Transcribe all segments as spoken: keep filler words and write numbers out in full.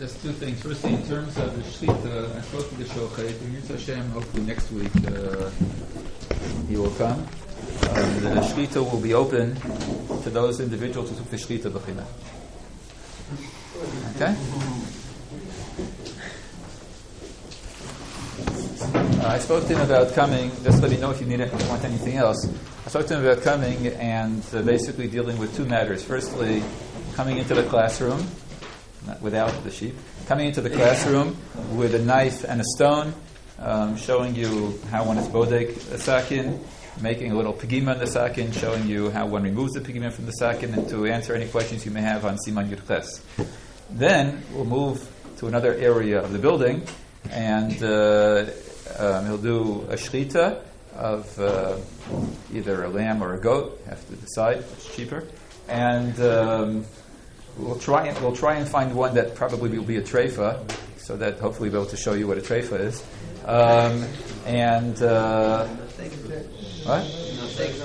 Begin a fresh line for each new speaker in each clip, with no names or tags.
Just two things. Firstly, in terms of the Shlita, I spoke to the Shochet. Yirtzeh Hashem, hopefully next week uh, he will come. Um, the Shlita will be open to those individuals who took the Shlita b'china. Okay? Uh, I spoke to him about coming. Just let me know if you need it, if you want anything else. I spoke to him about coming and uh, basically dealing with two matters. Firstly, coming into the classroom, not without the sheep, coming into the classroom with a knife and a stone, um, showing you how one is bodek a sakin, making a little pigima in the sakin, showing you how one removes the pigima from the sakin, and to answer any questions you may have on Siman Yudches. Then we'll move to another area of the building, and uh, um, he'll do a shchita of uh, either a lamb or a goat. You have to decide what's cheaper, and um, we'll try and we'll try and find one that probably will be a treifa, so that hopefully we'll be able to show you what a treifa is. Um, and uh, what? No steaks.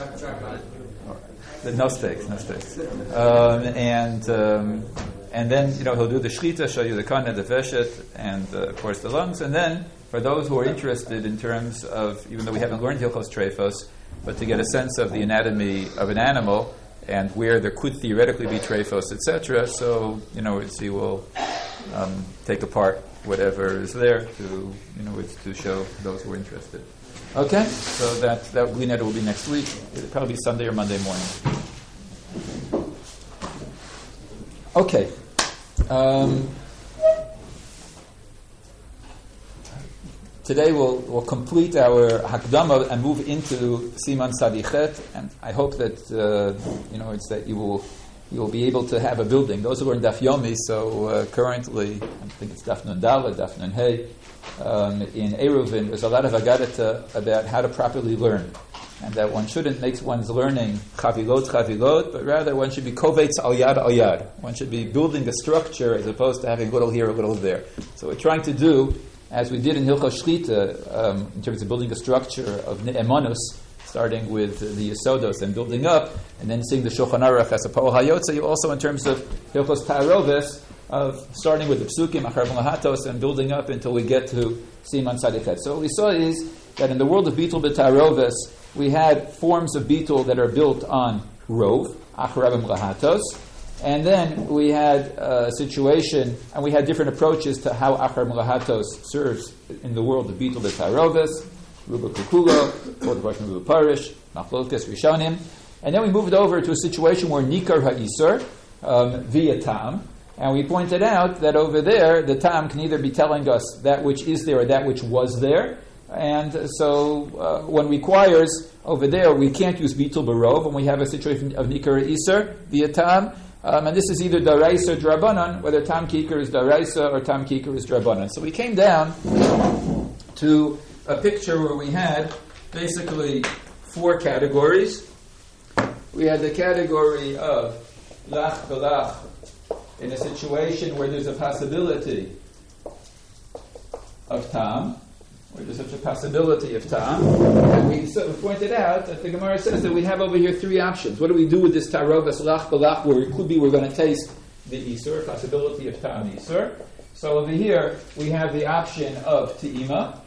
No steaks. No steaks. Um, and um, and then you know he'll do the shchita, show you the kana, the veshet, and uh, of course the lungs, and then. For those who are interested in terms of, even though we haven't learned Hilchos Treifos, but to get a sense of the anatomy of an animal and where there could theoretically be treifos, et cetera. So, you know, he will um, take apart whatever is there to, you know, to show those who are interested. Okay, so that that Gleanet will be next week. It'll probably be Sunday or Monday morning. Okay. Um, Today we'll, we'll complete our Hakdama and move into Siman Sadichet, and I hope that uh, you know it's that you will you will be able to have a building. Those who are in Daf Yomi, so uh, currently I think it's Daf Nun Dalet, Daf Nun Hey, um, in Eruvin, there's a lot of Agadata about how to properly learn, and that one shouldn't make one's learning chavilot chavilot, but rather one should be kovetz al yad al yad. One should be building a structure as opposed to having a little here, a little there. So we're trying to do. As we did in Hilchos Shlita, um, in terms of building a structure of Ne'emanus, starting with the Yesodos and building up, and then seeing the Shulchan Aruch as a Po'ol HaYotze, you also in terms of Hilchos Ta'aroves, of starting with the Psukim, Achar V'Lahatos, and building up until we get to Siman Sadichet. So what we saw is that in the world of Bitul B'Ta'aroves, we had forms of Bitul that are built on Rov, Achar V'Lahatos, and then we had a situation, and we had different approaches to how Achar Mulahatos serves in the world of Bitul B'Ta'aroves, Ruba Kukulo, or the question of Ruba Parish, Machlokes Rishonim. And then we moved over to a situation where Nikar Ha'isur, um, via Tam, and we pointed out that over there, the Tam can either be telling us that which is there or that which was there. And so uh, one requires, over there, we can't use Bitul Barov, and we have a situation of Nikar Ha'isur via Tam. Um, and this is either Daraisa or Drabanan, whether Tam Kikar is Daraisa or Tam Kikar is Drabanan. So we came down to a picture where we had basically four categories. We had the category of Lach Belach in a situation where there's a possibility of Tam, where there's such a possibility of Tam. And we sort of pointed out that the Gemara says that we have over here three options. What do we do with this Tarovas Lach Balach, where it could be we're going to taste the Isur, possibility of Tam Isur. So over here we have the option of Te'ima.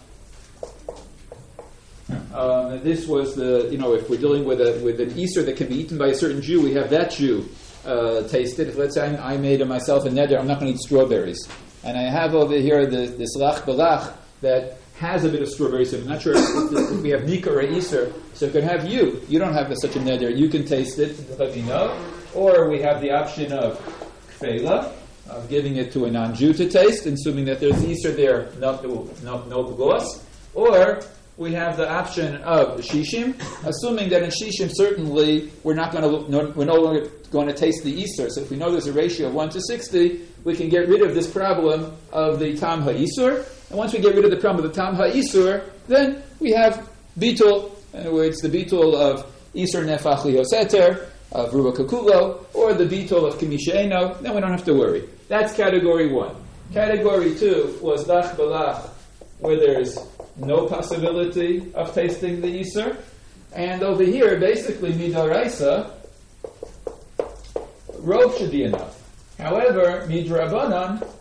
Um, this was the, you know, if we're dealing with a with an Isur that can be eaten by a certain Jew, we have that Jew uh, tasted. If let's say I made myself a neder, I'm not going to eat strawberries. And I have over here the, this Lach Balach that has a bit of strawberry, so I'm not sure if, if we have Nikar or Isur, so it could have you. You don't have such a neder. You can taste it, let me know. Or we have the option of Kfela, of giving it to a non-Jew to taste, assuming that there's Isur there, no, no, no gloss. Or we have the option of Shishim, assuming that in Shishim certainly we're not going to, no, we're no longer going to taste the Isur. So if we know there's a ratio of one to sixty, we can get rid of this problem of the Tam HaIsur. And once we get rid of the problem of the Tam HaIsur, then we have Bitul, where it's the Bitul of Isur Nefach Lioseter, of Ruba Kukulo, or the Bitul of Kimisheino. Then we don't have to worry. That's category one. Category two was Lach Balach, where there's no possibility of tasting the Isur. And over here, basically, Midoraisa, Rov should be enough. However, Midrabanan,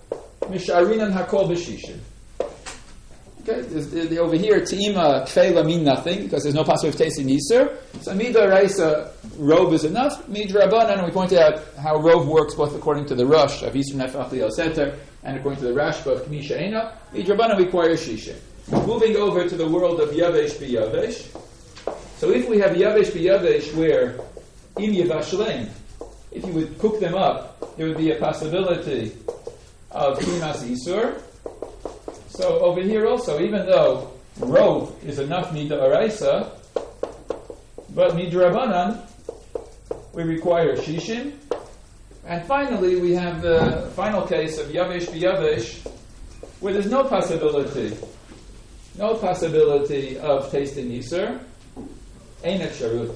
Misharinan Hakol B'Shishin. Okay, there's, there's, over here, Te'ima Kfeila mean nothing, because there's no possibility of tasting Yisur. So Midoraisa, Rov is enough. Midrabanan, and we pointed out how Rov works both according to the Rush of Yisur Nefach Liel Seter, and according to the Rashba of Kmisha Eina. Midrabanan requires Shishin. Moving over to the world of Yavesh B'Yavesh. So if we have Yavesh B'Yavesh, where Im Yevashlein, if you would cook them up, there would be a possibility of Timas Yisur. So over here also, even though Rov is enough Mida Araisa, but Midrabanan, we require Shishin. And finally, we have the final case of Yavesh B'Yavesh, where there's no possibility, no possibility of tasting Yisur, Ein Efsharut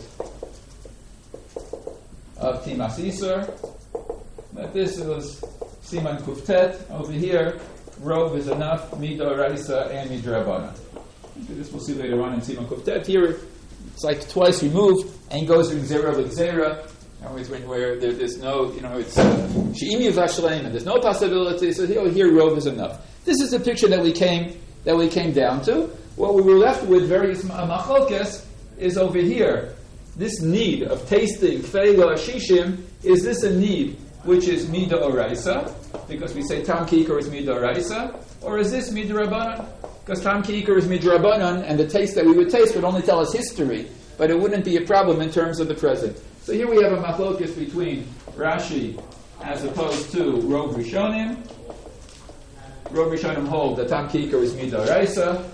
of Timas Yisur. But this was Siman Kuftet. Over here, Rov is enough, Mida Raisa and Midrabanan. This we'll see later on in Siman Kuftet. Here, it's like twice removed, and goes from Gzera L'Gzera, where there, there's no, you know, it's She'im Yivashleim, and there's no possibility. So here, here, Rov is enough. This is the picture that we came that we came down to. What we were left with, various machlokes, is over here. This need of tasting Kfeila Shishim, is this a need which is Mida Oraisa, because we say Tam Ki'ikar is Mida Oraisa, or is this Mida Rabbanan? Because Tam Ki'ikar is Mida Rabbanan, and the taste that we would taste would only tell us history, but it wouldn't be a problem in terms of the present. So here we have a machlokes between Rashi as opposed to Rov Rishonim. Rov Rishonim hold that Tam Ki'ikar is Mida Oraisa,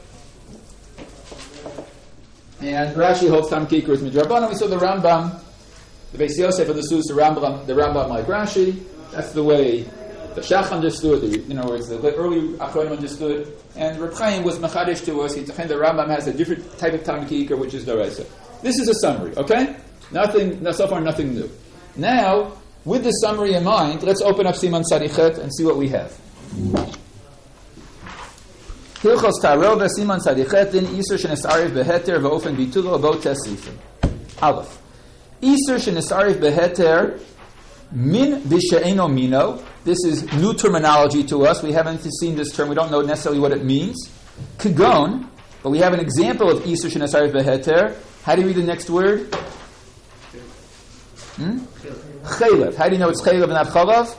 and Rashi holds Tam Ki'ikar is Mida Rabbanan. We saw the Rambam, the Beis Yosef of the Sus, the Rambam, the Rambam like Rashi. That's the way the Shach understood, the, you know, it's the early Achronim understood. And Reb Chaim was Machadish to us. He the Rambam has a different type of Tam Ki'ikar, which is Daraisa. This is a summary, okay? Nothing, so far nothing new. Now, with the summary in mind, let's open up Siman Sadichet and see what we have. Hilchos Tarel v'Siman Sadichet din Isur shenesariv beheter v'ofen bitulo bo tesifim. Aleph. Isur shenesariv beheter min b'she'eno mino. This is new terminology to us. We haven't seen this term. We don't know necessarily what it means. Kagon, but we have an example of Isur shenesariv beheter. How do you read the next word? Hmm? Chaylev. How do you know it's chaylev and not chalav?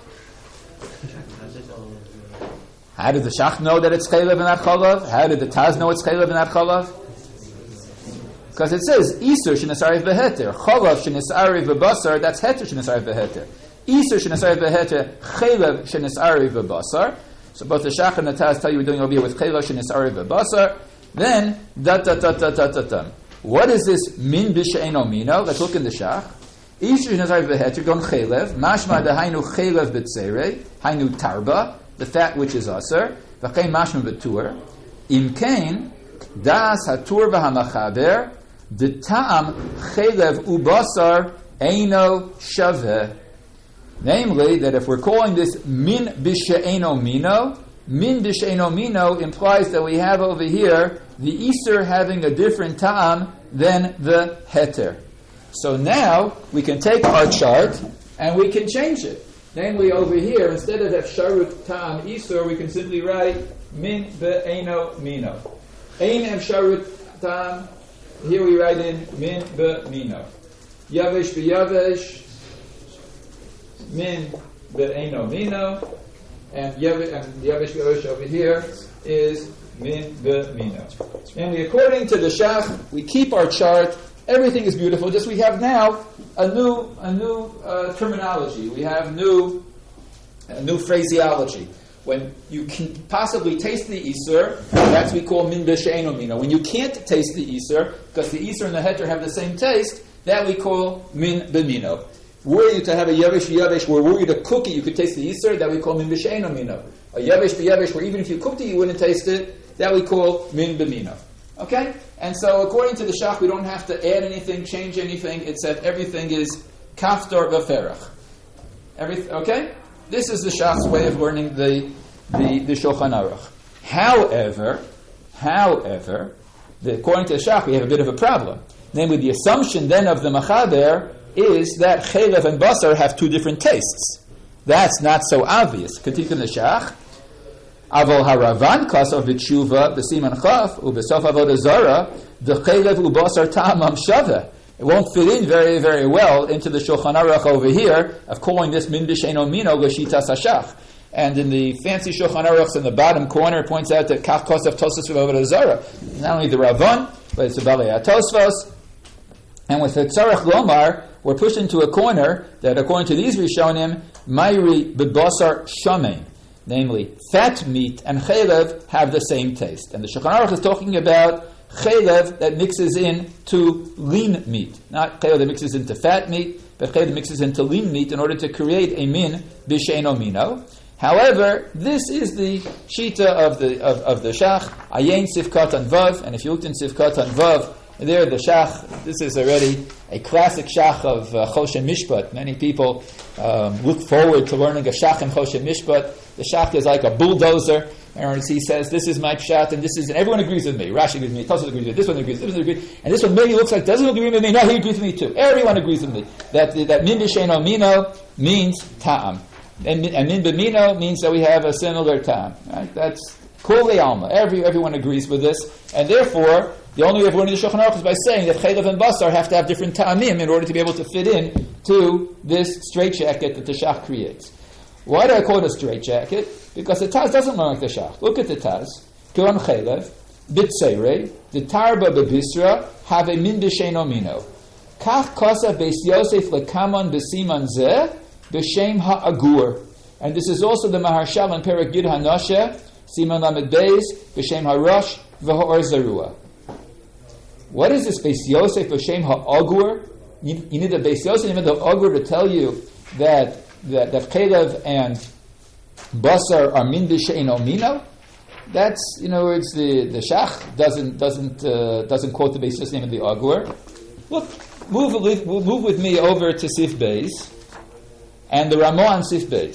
How did the Shach know that it's chaylev and not chalav? How did the Taz know it's chaylev and not chalav? Because it says Isur shenesariv beheter, chalav shenesariv bebasar. That's heter shenesariv beheter. Isur shenesariv beheter, chaylev shenesariv bebasar. So both the Shach and the Taz tell you we're doing over here with chaylev shenesariv bebasar. Then da da da da da da da. What is this min b'she'eno mino? Let's look in the Shach. Isur shenesariv beheter gon chaylev mashma dehainu chaylev b'tzerei hainu tarba. The fat which is aser, v'chein mashma b'tur, im kain das hatur v'hamachaber, the ta'am chaylev ubasar eino shaveh. Namely, that if we're calling this min b'she'eno mino, min b'she'eno mino implies that we have over here the Isur having a different ta'am than the heter. So now we can take our chart and we can change it. Namely, over here, instead of Efsharut Ta'am Isur, we can simply write Min Be'eno Mino. Ein Efsharut Ta'am, here we write in Min Be'mino. Yavesh B'Yavesh, Min Be'eno Mino, and Yavesh B'Yavesh over here is Min Be'mino. And we, according to the Shach, we keep our chart. Everything is beautiful. Just we have now a new, a new uh, terminology. We have new, a new phraseology. When you can possibly taste the Isur, that's we call min b'she'eno mino. When you can't taste the Isur, because the Isur and the heter have the same taste, that we call min b'mino. Were you to have a yavesh b'yavesh, where were you to cook it, you could taste the Isur, that we call min b'she'eno mino. A yavesh b'yavesh, where even if you cooked it, you wouldn't taste it, that we call min b'mino. Okay? And so according to the Shach, we don't have to add anything, change anything. It said everything is kaftor v'ferach. Everything, okay? This is the Shach's way of learning the, the, the Shulchan Aruch. However, however, the, according to the Shach, we have a bit of a problem. Namely, the assumption then of the Machaber is that chaylev and basar have two different tastes. That's not so obvious. Continue in the Shach. Avol haravan kasav b'tshuva b'siman chaf u'b'sof avodah zara d'chelev u'basar ta'amam shaveh. It won't fit in very, very well into the Shulchan Aruch over here of calling this min b'sheino mino l'shitas hashach. And in the fancy Shulchan Aruchs in the bottom corner, it points out that kach kosav tosas v'avodah zara. Not only the Ravan, but it's the Balei HaTosfos. And with the Tzarech Lomar, we're pushed into a corner that, according to these Rishonim, Mayri b'basar shamein, namely fat meat and chelev have the same taste. And the Shulchan Aruch is talking about chelev that mixes into lean meat, not chelev that mixes into fat meat, but chelev that mixes into lean meat in order to create a min b'sheino mino. However, this is the shita of the of, of the shach ayin sivkat and vav, and if you looked in sivkat and vav, there the shach, this is already a classic shach of uh, Choshen Mishpat. Many people um, look forward to learning a shach in Choshen Mishpat. The shach is like a bulldozer. And he says, this is my pshat, and this is, and everyone agrees with me. Rashi agrees with me, Tosfos agrees with me, this one agrees, this one agrees, and this one maybe looks like doesn't agree with me. No, he agrees with me too. Everyone agrees with me. That that min b'sheino mino means ta'am. And, and min b'mino means that we have a similar ta'am. Right? That's kol alma. Every, everyone agrees with this. And therefore, the only way of learning the Shulchan Aruch is by saying that chelev and basar have to have different ta'amim in order to be able to fit in to this straitjacket that the shach creates. Why do I call it a straitjacket? Because the Taz doesn't learn like the shach. Look at the Taz. Kiron chelev, bitzere, the tarba bebisra, have a min b'sheino mino. Kach kosa beis Yosef lekamon b'siman zeh, b'shem ha'agur. And this is also the Maharshal in Perek Yud HaNoshe, Siman Lamed Beis, b'shem ha'rosh, v'ha'or zarua. What is this Beis Yosef b'shem ha'agur? You, you need the Beis Yosef, you need the agur to tell you that that, that chelev and basar are min b'sheino mino. That's, you know, it's the the shach doesn't doesn't uh, doesn't quote the Beis Yosef name of the agur. Look, move move with me over to Sif Beis and the Ramah on Sif Beis.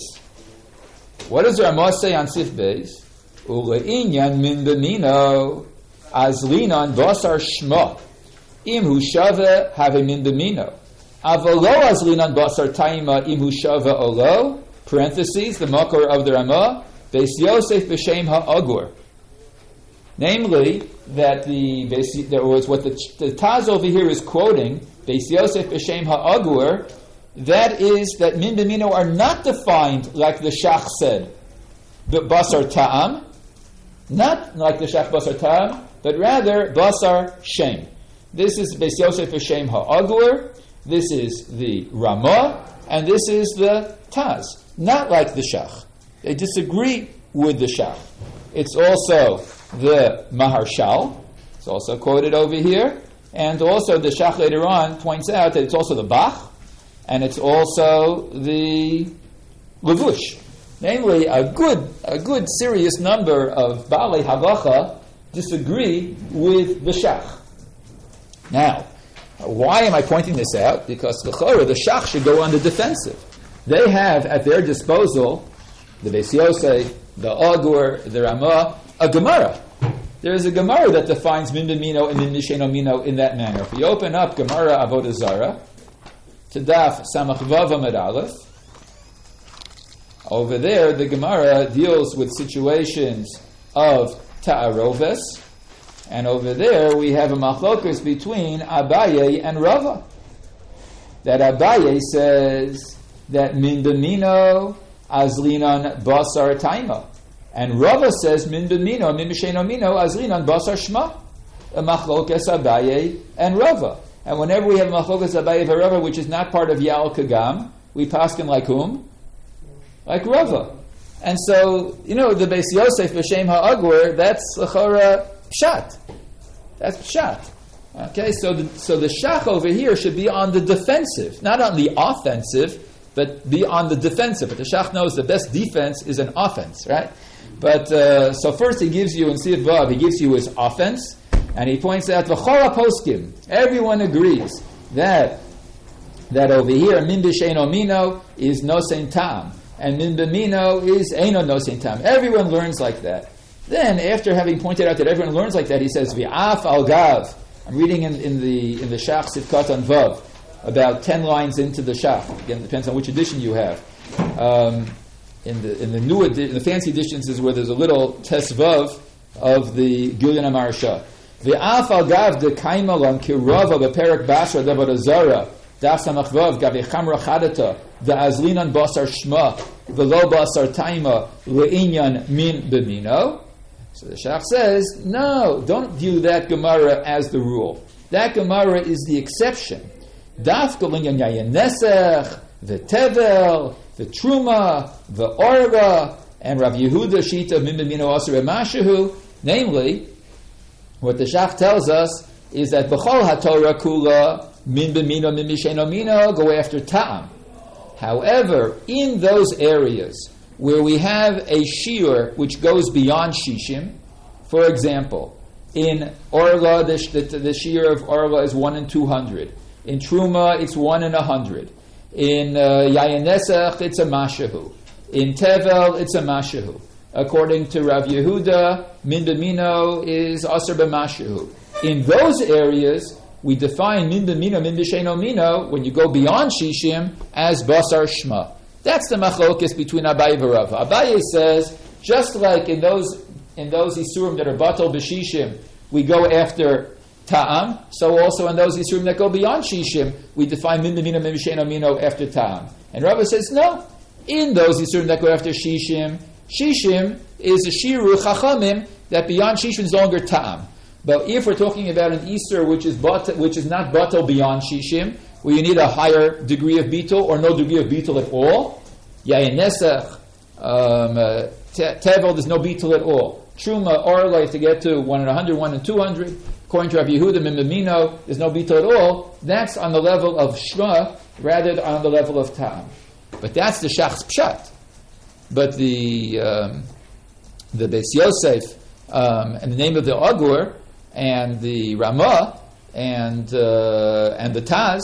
What does the Ramah say on Sif Beis? Ule'inyan min b'mino azlinan basar shma im hu shava have a min b'mino avalo azlinan basar taima im hu shava olo. Parentheses, the makor of the Ramah, Beis Yosef b'shem ha'agur. Namely, that the there was what the, the Taz over here is quoting, Beis Yosef b'shem ha'agur, that is that min b'mino are not defined like the shach said, but basar ta'am, not like the shach basar ta'am, but rather basar shem. This is Beis Yosef b'shem ha'agur, this is the Ramah, and this is the Taz. Not like the shach. They disagree with the shach. It's also the Maharshal. It's also quoted over here. And also the shach later on points out that it's also the Bach, and it's also the Levush. Namely, a good, a good serious number of Baalei Halacha disagree with the shach. Now, why am I pointing this out? Because the Chorah, the shach should go on the defensive. They have at their disposal the Beis Yosef, the Agur, the Ramah, a Gemara. There is a Gemara that defines min b'mino and min b'sheino mino in that manner. If you open up Gemara Avodah Zarah to Daf Samach Vav Amud Aleph, over there the Gemara deals with situations of ta'aroves, and over there we have a machlokas between Abaye and Rava. That Abaye says that min b'mino azlinan basar taima, and Rava says min b'mino min b'sheino mino azlinan basar shma. A machlokas Abaye and Rava, and whenever we have machlokas Abaye and Rava, which is not part of Yal Kagam, we paskin like whom? Like Rava. And so, you know, the Beis Yosef b'shem ha'agur, that's l'chora pshat. That's pshat. Okay, so the, so the shach over here should be on the defensive, not on the offensive, but be on the defensive. But the shach knows the best defense is an offense, right? But uh, so first he gives you in Sif Vav, he gives you his offense, and he points out v'chol poskim. Everyone agrees that that over here min b'sheino mino is nosein tam, and min b'mino is eino nosein tam. Everyone learns like that. Then, after having pointed out that everyone learns like that, he says v'af al gav. I'm reading in, in the in the shach Sivkat on Vav, about ten lines into the shach. Again, it depends on which edition you have. Um, in the in the new edi- in the fancy editions is where there's a little tesvav of the Gilyon HaMaharsha. Ve'af al gav de kaimalan kirova beperak basra davod azara daf samachvav gav echamra chadata ve'azlinan basar shma ve'lo basar taima le'inyan min b'mino. So the Shach says, no, don't view that Gemara as the rule. That Gemara is the exception. Daf galinyan yayin nesech ve'tevel ve'truma ve'orga and Rav Yehuda shita min b'mino asar emashahu. Namely, what the Shach tells us is that b'chol haTorah kula min b'mino min misheno mino go after ta'am. However, in those areas where we have a shiur which goes beyond shishim, for example, in Orla the, the, the shiur of Orla is one in two hundred. In Truma it's one in a hundred. In uh, Yayin Nesach it's a mashahu. In Tevel it's a mashahu. According to Rav Yehuda, min b'mino is aser b'mashahu. In those areas, we define min b'mino, min b'sheino mino, when you go beyond shishim, as basar shma. That's the machlokes between Abaye and Rav. Abaye says, just like in those in those isurim that are batal b'shishim, we go after ta'am, so also in those isurim that go beyond shishim, we define min b'mino, min b'sheino mino after ta'am. And Rav says, no. In those isurim that go after shishim, shishim is a shiru chachamim that beyond shishim is longer ta'am. But if we're talking about an Easter which is bat, which is not batal beyond shishim, where you need a higher degree of beetle or no degree of beetle at all, yayin nesach, um, uh, tevel, there's no beetle at all. Truma, orla, if to get to one in a hundred, one in two hundred. According to Rav Yehuda, mimimino, there's no beetle at all. That's on the level of shma rather than on the level of ta'am. But that's the Shach's pshat. But the um, the Beis Yosef um, and the name of the Agur and the Ramah and uh, and the Taz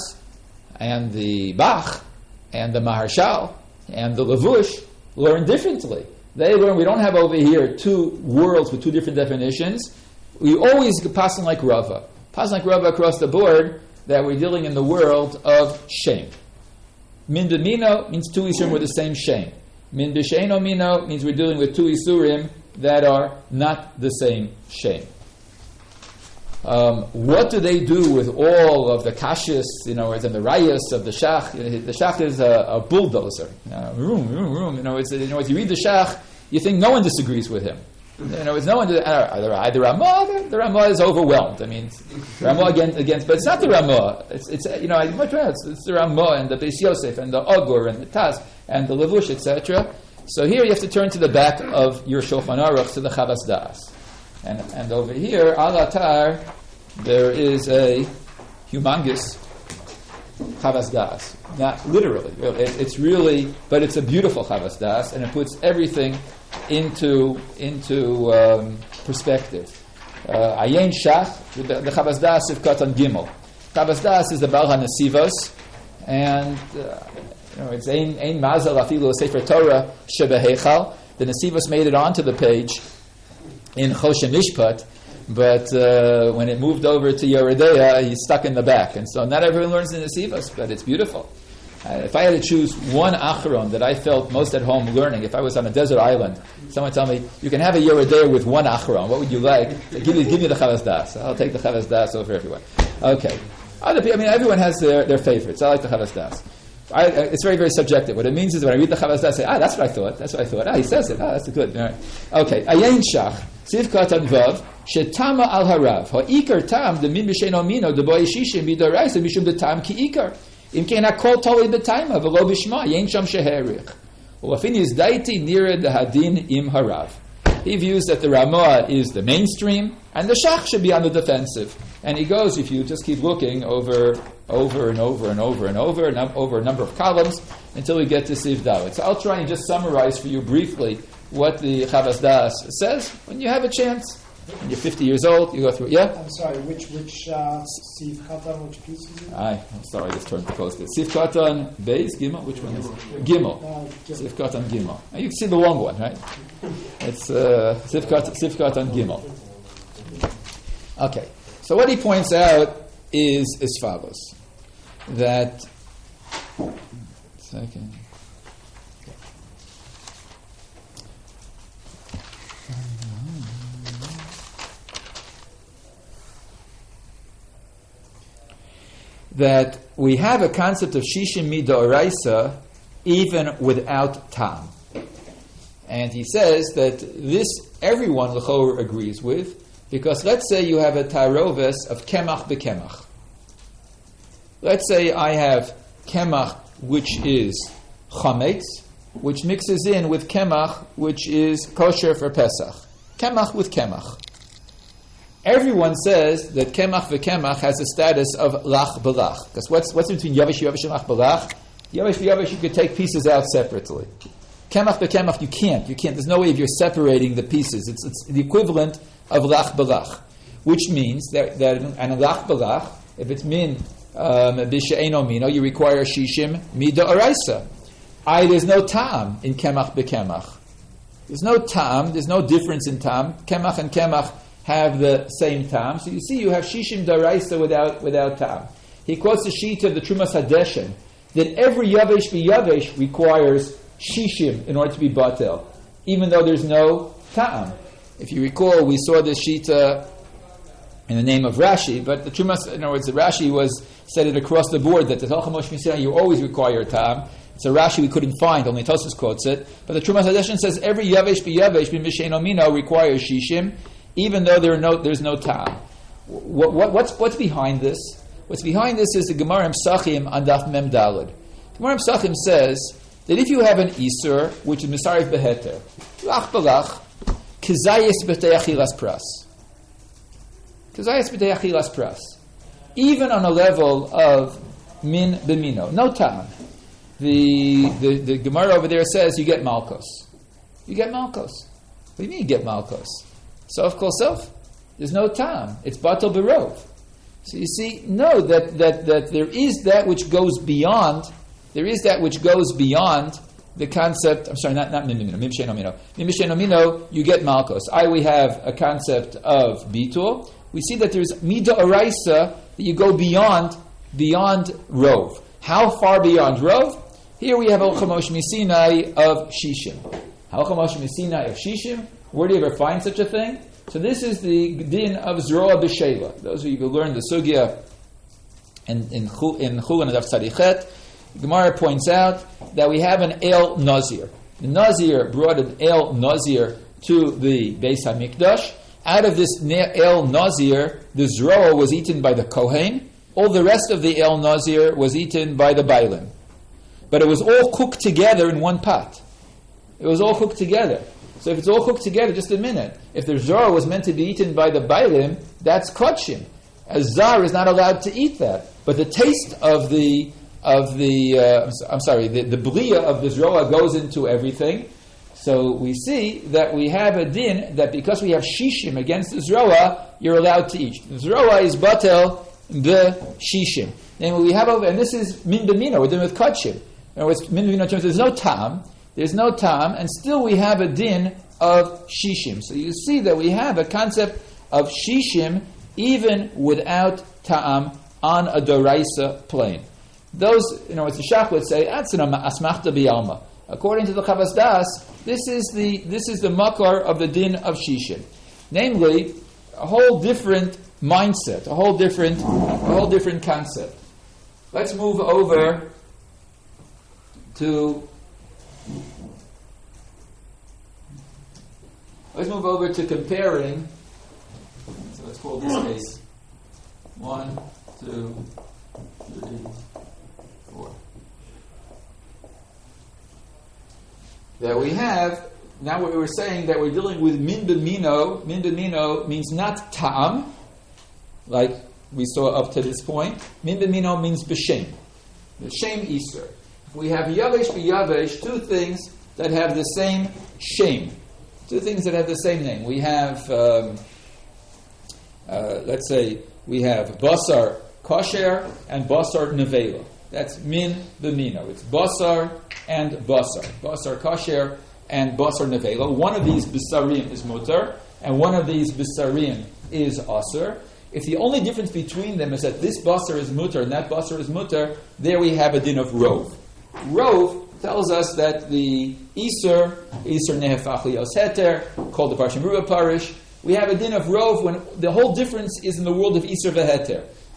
and the Bach and the Maharshal and the Levush learn differently. They learn. We don't have over here two worlds with two different definitions. We always pass on like Rava, pass like Rava across the board that we're dealing in the world of shame. Min b'mino means two isurim with the same shame. Min b'sheino mino means we're dealing with two isurim that are not the same shame. Um, what do they do with all of the kashis, you know, and the rayas of the Shach? The Shach is a, a bulldozer. Uh, room, room, room. You know, it's, you know, as you read the Shach, you think no one disagrees with him. You know, it's no one. Uh, either, either Ramah, the Ramah is overwhelmed. I mean, Ramah against, against, but it's not the Ramah. It's, it's you know, much rather it's, it's the Ramah and the Beis Yosef and the Agur and the Taz and the Levush, et cetera. So here you have to turn to the back of your Shulchan Aruch to the Chavas Das, and and over here al atar there is a humongous Chavas Das. Not literally, it, it's really, but it's a beautiful Chavas Das, and it puts everything into into um, perspective. Ayin Shach, the, the Chavas Das of Katan Gimel. Chavas Das is the Baal HaNesivos, and uh, you know, it's Ein Ein Mazal Afilu Sefer Torah Shebehechal. The Nesivos made it onto the page in Choshen Mishpat, but uh, when it moved over to Yeridea, he's stuck in the back, and so not everyone learns the Nesivos, but it's beautiful. Uh, if I had to choose one acharon that I felt most at home learning, if I was on a desert island, someone tell me, you can have a Yeridea with one acharon, what would you like? Give me, give me the Chavas Das. I'll take the Chavas Das over everyone. Okay. Other people, I mean, everyone has their, their favorites. I like the Chavas Das. I, it's very, very subjective. What it means is when I read the Chavas Das, I say, ah, that's what I thought. That's what I thought. Ah, he says it. Ah, that's good. All right. Okay. Ayin Shach, Siv Katan Vav, Shetama al Harav, Ha'ikar Tam, the Min B'Shein Omino, the Boy Shishim, B'Doraisa, Mishum the Tam Ki Ikar. Im Kein HaKol Tolei B'Taima, V'lo B'Shma, Yen Sham Sheherich. Ulafin is Daiti Nira the Hadin Im Harav. He views that the Ramah is the mainstream, and the Shach should be on the defensive. And he goes, if you just keep looking over, over and over and over and over and over a number of columns until we get to Siv Dalet. So I'll try and just summarize for you briefly what the Chavas Das says. When you have a chance, when you're fifty years old, you go through it. Yeah?
I'm sorry, which which uh, Siv Katan, which piece is it?
Aye, I'm sorry, I just turned to post it. Siv Katan Beis, Gimel, which one is it? Gimel. Uh, Siv Katan Gimel. And you can see the long one, right? It's uh, Siv Katan, Siv Katan Gimel. Okay. So what he points out is as follows: that second, that we have a concept of shishim midoraisa even without tam. And he says that this everyone l'chor agrees with, because let's say you have a taroves of kemach bekemach. Let's say I have kemach which is chametz, which mixes in with kemach which is kosher for Pesach. Kemach with kemach. Everyone says that kemach v'kemach has a status of lach b'lach. Because what's what's between yavish yavish and lach b'lach? Yavish yavish you could take pieces out separately. Kemach v'kemach you can't. You can't. There's no way if you're separating the pieces. It's it's the equivalent of lach b'lach, which means that that and lach b'lach, if it's min b'she'eno mino, you require shishim mida oraisa. I there's no tam in kemach b'kemach. There's no tam. There's no difference in tam. Kemach and kemach have the same tam. So you see, you have shishim daraisa without without tam. He quotes the sheet of the Trumas Hadeshen that every yavesh b'yavesh requires shishim in order to be batel, even though there's no tam. If you recall, we saw this shita in the name of Rashi, but the Trumas, in other words, the Rashi was said it across the board that the Talcham Moshe Mishnah you always require tam. It's a Rashi we couldn't find, only Tosfos quotes it. But the Trumas Hadeshen says every yavesh b'yavesh b'mishein omino requires shishim, even though there are no, there's no tam. What, what, what's, what's behind this? What's behind this is the Gemara in Psachim on Daf Mem Daled. Gemara in Psachim says that if you have an Isur, which is Misarif Beheter, Lach Balach, Kizayis B'tei Achilas Pras. Kizayis B'tei Achilas Pras. Even on a level of Min B'mino, no tam. The, the, the Gemara over there says you get Malkos. You get Malkos. What do you mean you get Malkos? Sof kol sof. There's no tam. It's batal berov. So you see, no, that, that, that there is that which goes beyond, there is that which goes beyond the concept, I'm sorry, not, not mimino, mimshen omino. Mimshen omino, you get malkos. I, we have a concept of bitul. We see that there's mida oraisa, that you go beyond, beyond rov. How far beyond rov? Here we have Halacha Moshe Misinai of shishim. Halacha Moshe Misinai of shishim. Where do you ever find such a thing? So this is the din of Zroa B'Sheva. Those of you who learn the Sugya in in Chul in Chul and Daf Tzadichet, Gemara points out that we have an El Nazir. The Nazir brought an El Nazir to the Beis HaMikdash. Out of this El Nazir, the Zroa was eaten by the Kohen. All the rest of the El Nazir was eaten by the Bailim. But it was all cooked together in one pot. It was all cooked together. So if it's all cooked together, just a minute. If the zor was meant to be eaten by the bailim, that's kodshim. A zar is not allowed to eat that. But the taste of the of the uh, I'm sorry, the, the bria of the zroa goes into everything. So we see that we have a din that because we have shishim against the zroa, you're allowed to eat. The zroa is batel the shishim. Then we have over, and this is min b'mino. We're dealing with kodshim. In other words, min b'mino terms, there's no tam. There's no tam, and still we have a din of shishim. So you see that we have a concept of shishim even without ta'am on a doraisa plane. Those, you know, as the Shach would say, that's an asmachta b'yalma. According to the Chavas Das, this is the this is the makar of the din of shishim, namely a whole different mindset, a whole different a whole different concept. Let's move over to. Let's move over to comparing. So let's call this case one, two, three, four. That we have, now what we were saying that we're dealing with min b'mino. Min b'mino means not ta'am, like we saw up to this point. Min b'mino means b'shem. B'shem Easter. We have yavesh b'yavesh, two things that have the same shem. Two things that have the same name. We have, um, uh, let's say, we have basar kosher and basar nevela. That's min b'mino. It's basar and basar. Basar kosher and basar nevela. One of these bisarim is mutar, and one of these bisarim is asur. If the only difference between them is that this basar is mutar and that basar is mutar, there we have a din of rov. Rov tells us that the Isur, Isur Nehefach Lios Heter, called the Parshim Ruba Parish, we have a din of Rov when the whole difference is in the world of Isur Veheter.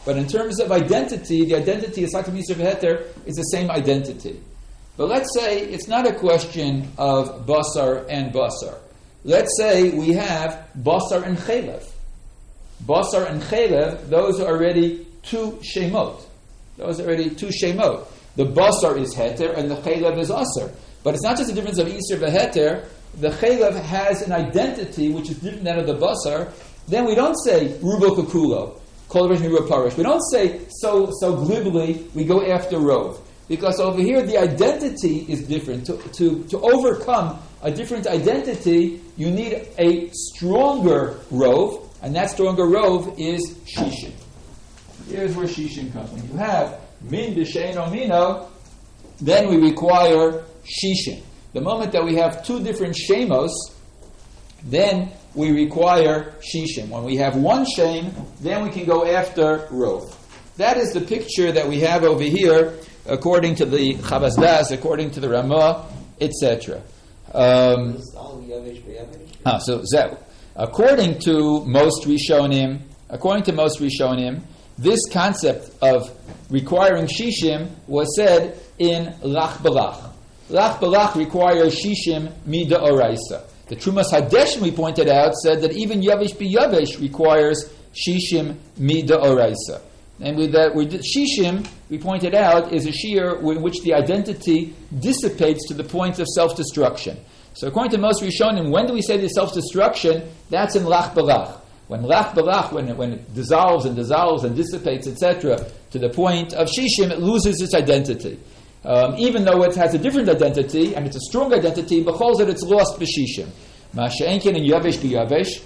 But in terms of identity, the identity of Satam Yisr V'Heter is the same identity. But let's say it's not a question of Basar and Basar. Let's say we have Basar and Chelev. Basar and Chelev, those are already two Shemot. Those are already two Shemot. The Basar is Heter and the Chelev is Asar. But it's not just a difference of Yisr V'Heter. The Chelev has an identity which is different than of the Basar. Then we don't say Rubo Kukulo, Kol Rish Miru Parish. We don't say so so glibly we go after Rov. Because over here the identity is different. To, to, to overcome a different identity, you need a stronger Rov, and that stronger Rov is Shishin. Here's where Shishin comes. When you have Min B'Sheino Mino, then we require Shishin. The moment that we have two different Shemos, then we require Shishin. When we have one Shem, then we can go after Rov. That is the picture that we have over here, according to the Chavas Das, according to the Ramah, et cetera. Um, ah, so that, according to most Rishonim, according to most Rishonim, this concept of requiring Shishim was said in Lach Balach. Lach Balach requires Shishim Mida Oraisa. The Trumas Hadeshim, we pointed out, said that even Yavish B'Yavish requires Shishim Mida Oraisa. And with that, with Shishim, we pointed out, is a shear in which the identity dissipates to the point of self-destruction. So according to most Rishonim, when do we say the self-destruction? That's in Lach Balach. When Lach Balach, when it, when it dissolves and dissolves and dissipates, et cetera, to the point of Shishim, it loses its identity. Um, even though it has a different identity, and it's a strong identity, but calls it it's lost b'Shishim. Masha'enkin and Yavesh b'Yavesh,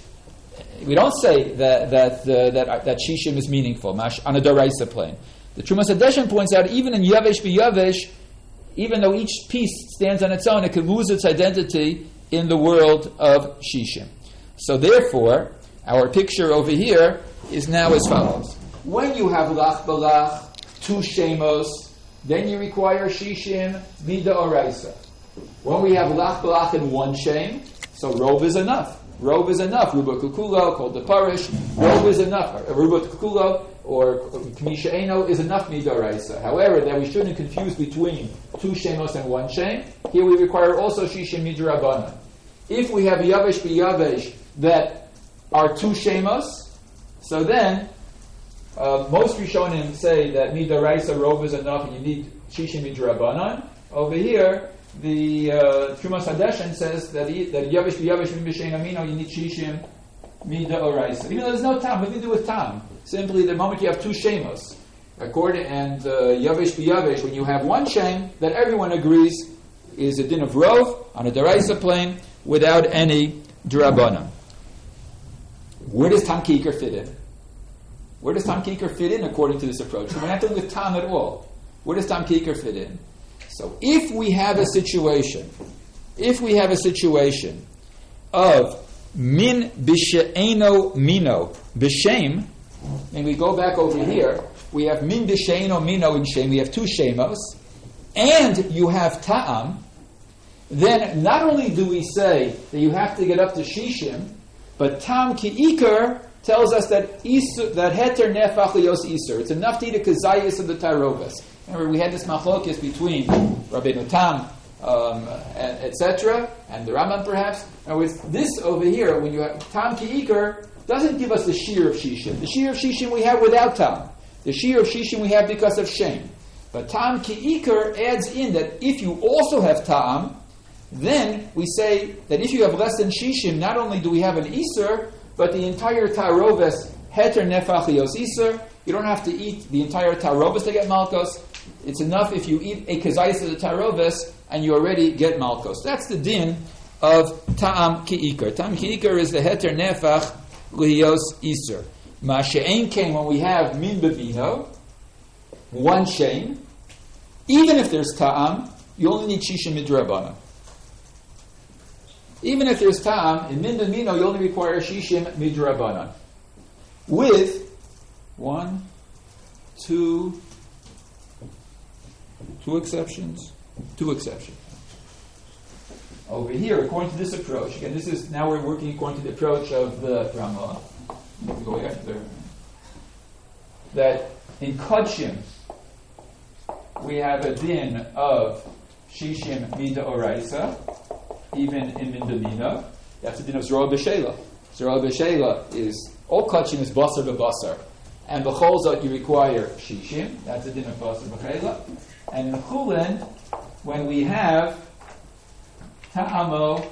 we don't say that that uh, that, that Shishim is meaningful on a Doraisa plane. The Trumas Hadeshim points out even in Yavesh b'Yavesh, even though each piece stands on its own, it could lose its identity in the world of Shishim. So therefore, our picture over here is now as follows. When you have Lach Balach, two Shemos, then you require Shishim Mida Oraisa. When we have Lach Balach and one Shem, so Rov is enough. Rov is enough. Ruba Kukulo, called the Parish. Rov is enough. Ruba Kukulo or Kamisha Eno is enough Midoraisa. However, that we shouldn't confuse between two Shemos and one Shem. Here we require also Shishim Midrabanan. If we have Yavesh B'Yavesh that are two Shemos, so then uh, most Rishonim say that Midoraisa Rov is enough and you need Shishim Midrabanan. Over here, the uh, Trumas Hadeshin says that he, that Yavish B'Yavish Min B'Shein Amino, you need Shishim Mida Oraisa. Even though there's no Tam, what do you do with Tam? Simply the moment you have two Shemos, according and uh, Yavish B'Yavish, when you have one Shem, that everyone agrees is a din of Rov on a Deraisa plane without any Drabana. Where does Tam Kiker fit in? Where does Tam Kiker fit in according to this approach? So we're not dealing with Tam at all. Where does Tam Kiker fit in? So if we have a situation, if we have a situation of min b'she'eno mino b'shem, and we go back over here, we have min b'she'eno mino in shem, we have two shemos, and you have ta'am, then not only do we say that you have to get up to shishim, but tam ki'ikar tells us that isu, that heter nefach liyos iser. It's enough to eat a kazayis of the tarovas. Remember, we had this machlokes between Rabbeinu Tam, um, et cetera, and the Rambam perhaps. And with this over here, when you have Tam Ki'ikar, doesn't give us the shear of Shishim. The shear of Shishim we have without Tam. The shear of Shishim we have because of Shem. But Tam Ki'ikar adds in that if you also have Tam, then we say that if you have less than Shishim, not only do we have an Iser, but the entire Taroves, Heter Nefach Yos Iser, you don't have to eat the entire Taroves to get Malkos. It's enough if you eat a kazayis of the taroves and you already get malkos. That's the din of ta'am ki'ikar. Ta'am ki'ikar is the heter nefach liyos iser. Ma she'en came when we have min bevino, one shein. Even if there's ta'am, you only need shishim midrabana. Even if there's ta'am, in min bevino you only require shishim midrabana. With one, two, Two exceptions. Two exceptions. Over here, according to this approach, again, this is now we're working according to the approach of the Ramah. Go after. that in Kodshim we have a din of Shishim Mida Oraisa, even in Mindamina. That's the din of Zerah B'Sheila. Zerah B'Sheila is, all Kodshim is Basar B'Basar. And B'chol Zot you require Shishim. That's the din of Basar B'Sheila. And in Chulin, when we have Ta'amo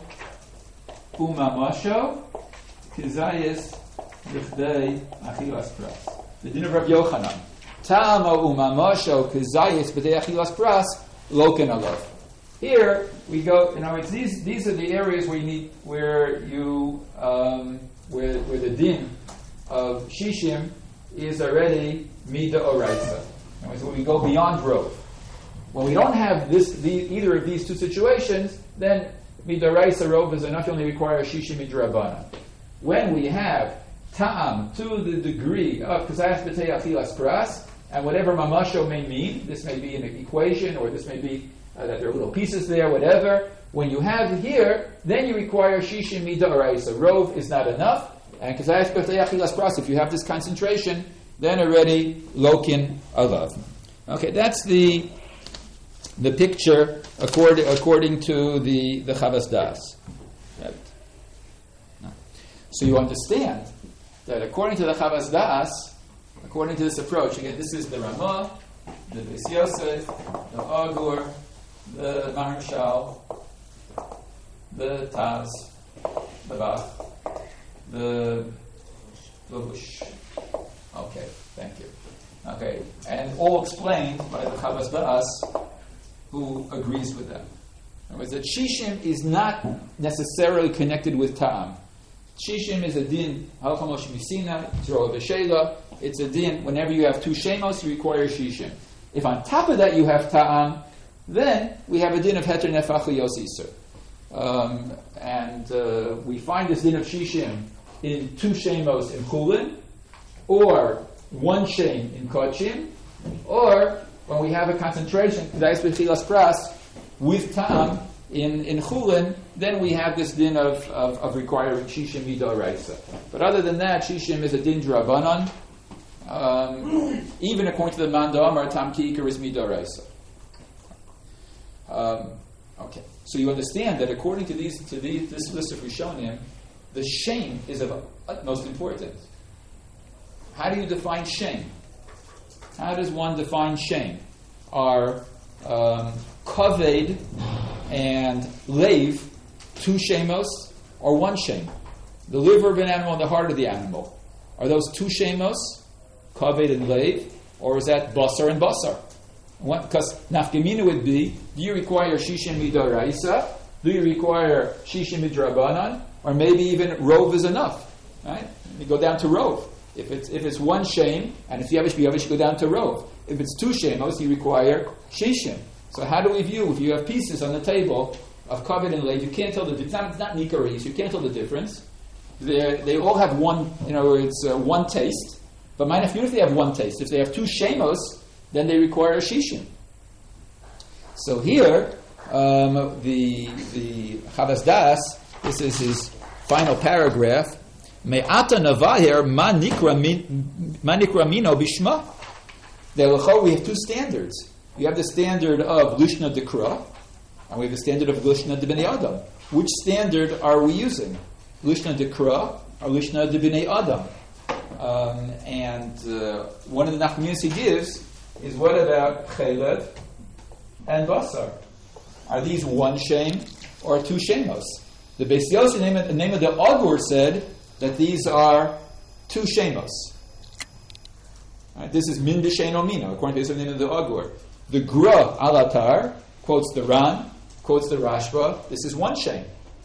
Umamasho, Kizayis B'chdei Achilas Pras. The din of Rav Yochanan. Ta'amo Umamasho Kizayis B'chdei Achilas Pras, Loken Alav. Here we go. You know, it's these. These are the areas where you need, where you, um, where where the din of Shishim is already Mida Oraisa. So we go beyond Rov. When we don't have this, the, either of these two situations, then Midaraisa Rov is enough. You only require Shishim Midrabana. When we have Ta'am to the degree of Kazayas B'tei Achilas Pras, and whatever Mamasho may mean, this may be an equation, or this may be uh, that there are little pieces there, whatever. When you have here, then you require Shishim Midaraisa. Rov is not enough, and Kazayas B'tei Achilas Pras, if you have this concentration, then already Lokin Alav. Okay, that's the the picture according, according to the, the Chavas Das. Right. No. So you understand that according to the Chavas Das, according to this approach, again, this is the Ramah, the Beis Yosef, the Agur, the Maharshal, the Taz, the Bach, the Labush. Okay, thank you. Okay, and all explained by the Chavas Das, who agrees with them. In other words, that Shishim is not necessarily connected with Ta'am. Shishim is a din, Halachah Moshe Misina, Zerah B'Sheila. It's a din, whenever you have two Shemos, you require Shishim. If on top of that you have Ta'am, then we have a din of Heter Nefach Yos Iser. Um, and uh, we find this din of Shishim in two Shemos in Chulin, or one Shem in Kodshim, or when we have a concentration, K'dayis B'chilas Pras, with Ta'am in, in Chulin, then we have this din of, of, of requiring Shishim Midoraisa. But other than that, Shishim is a din Drabanan. Um, even according to the Manda Amar, Tam Ki'ikar is Midoraisa. Um, okay, so you understand that according to these to these, this list of Rishonim, the Shem is of utmost importance. How do you define Shem? How does one define Shem? Are um, Kaved and Leiv two Shemos or one Shem? The liver of an animal and the heart of the animal. Are those two Shemos, Kaved and Leiv, or is that Basar and Basar? Because Nafkamina would be, do you require Shishim Midoraisa? Do you require Shishim Midrabanan? Or maybe even Rov is enough. Right? You go down to Rov. If it's if it's one Shem, and if you have a Shviyavish, you go down to Rov. If it's two Shemos, you require Shishim. So how do we view, if you have pieces on the table of Kaved and Leiv, you can't tell the difference. It's not, it's not Nikaris, you can't tell the difference. They're, they all have one, you know, it's uh, one taste. But mind if even if they have one taste, if they have two Shemos, then they require a Shishim. So here, um, the the Chavas Das, this is his final paragraph. Me'ata navahir ma nikra mino bishma. We have two standards. You have the standard of Lishna Dekra, and we have the standard of Lishna de B'nei Adam. Which standard are we using? Lishna Dekra or Lishna de B'nei Adam? Um, and uh, one of the nachmias he gives is, what about Chelev and Basar? Are these one Shem or two Shemos? The Beis Yosef, the name of the Agur, said that these are two Shemos. Right, this is Min B'Shein Mino, according to the name of the Agur. The Gra Alatar quotes the Ran, quotes the Rashba. This is one Shem.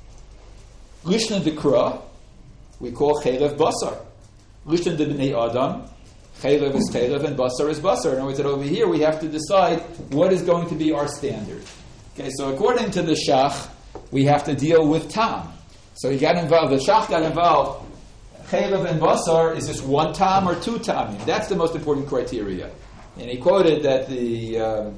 Lishna Dekra, we call Chelev Basar. Lishna de B'nei Adam, Chelev is Chelev and Basar is Basar. In other words, that over here we have to decide what is going to be our standard. Okay, so according to the Shach, we have to deal with Tam. So he got involved, the Shach got involved. Chelev and Basar, is this one Tam or two Tam? That's the most important criteria. And he quoted that the um,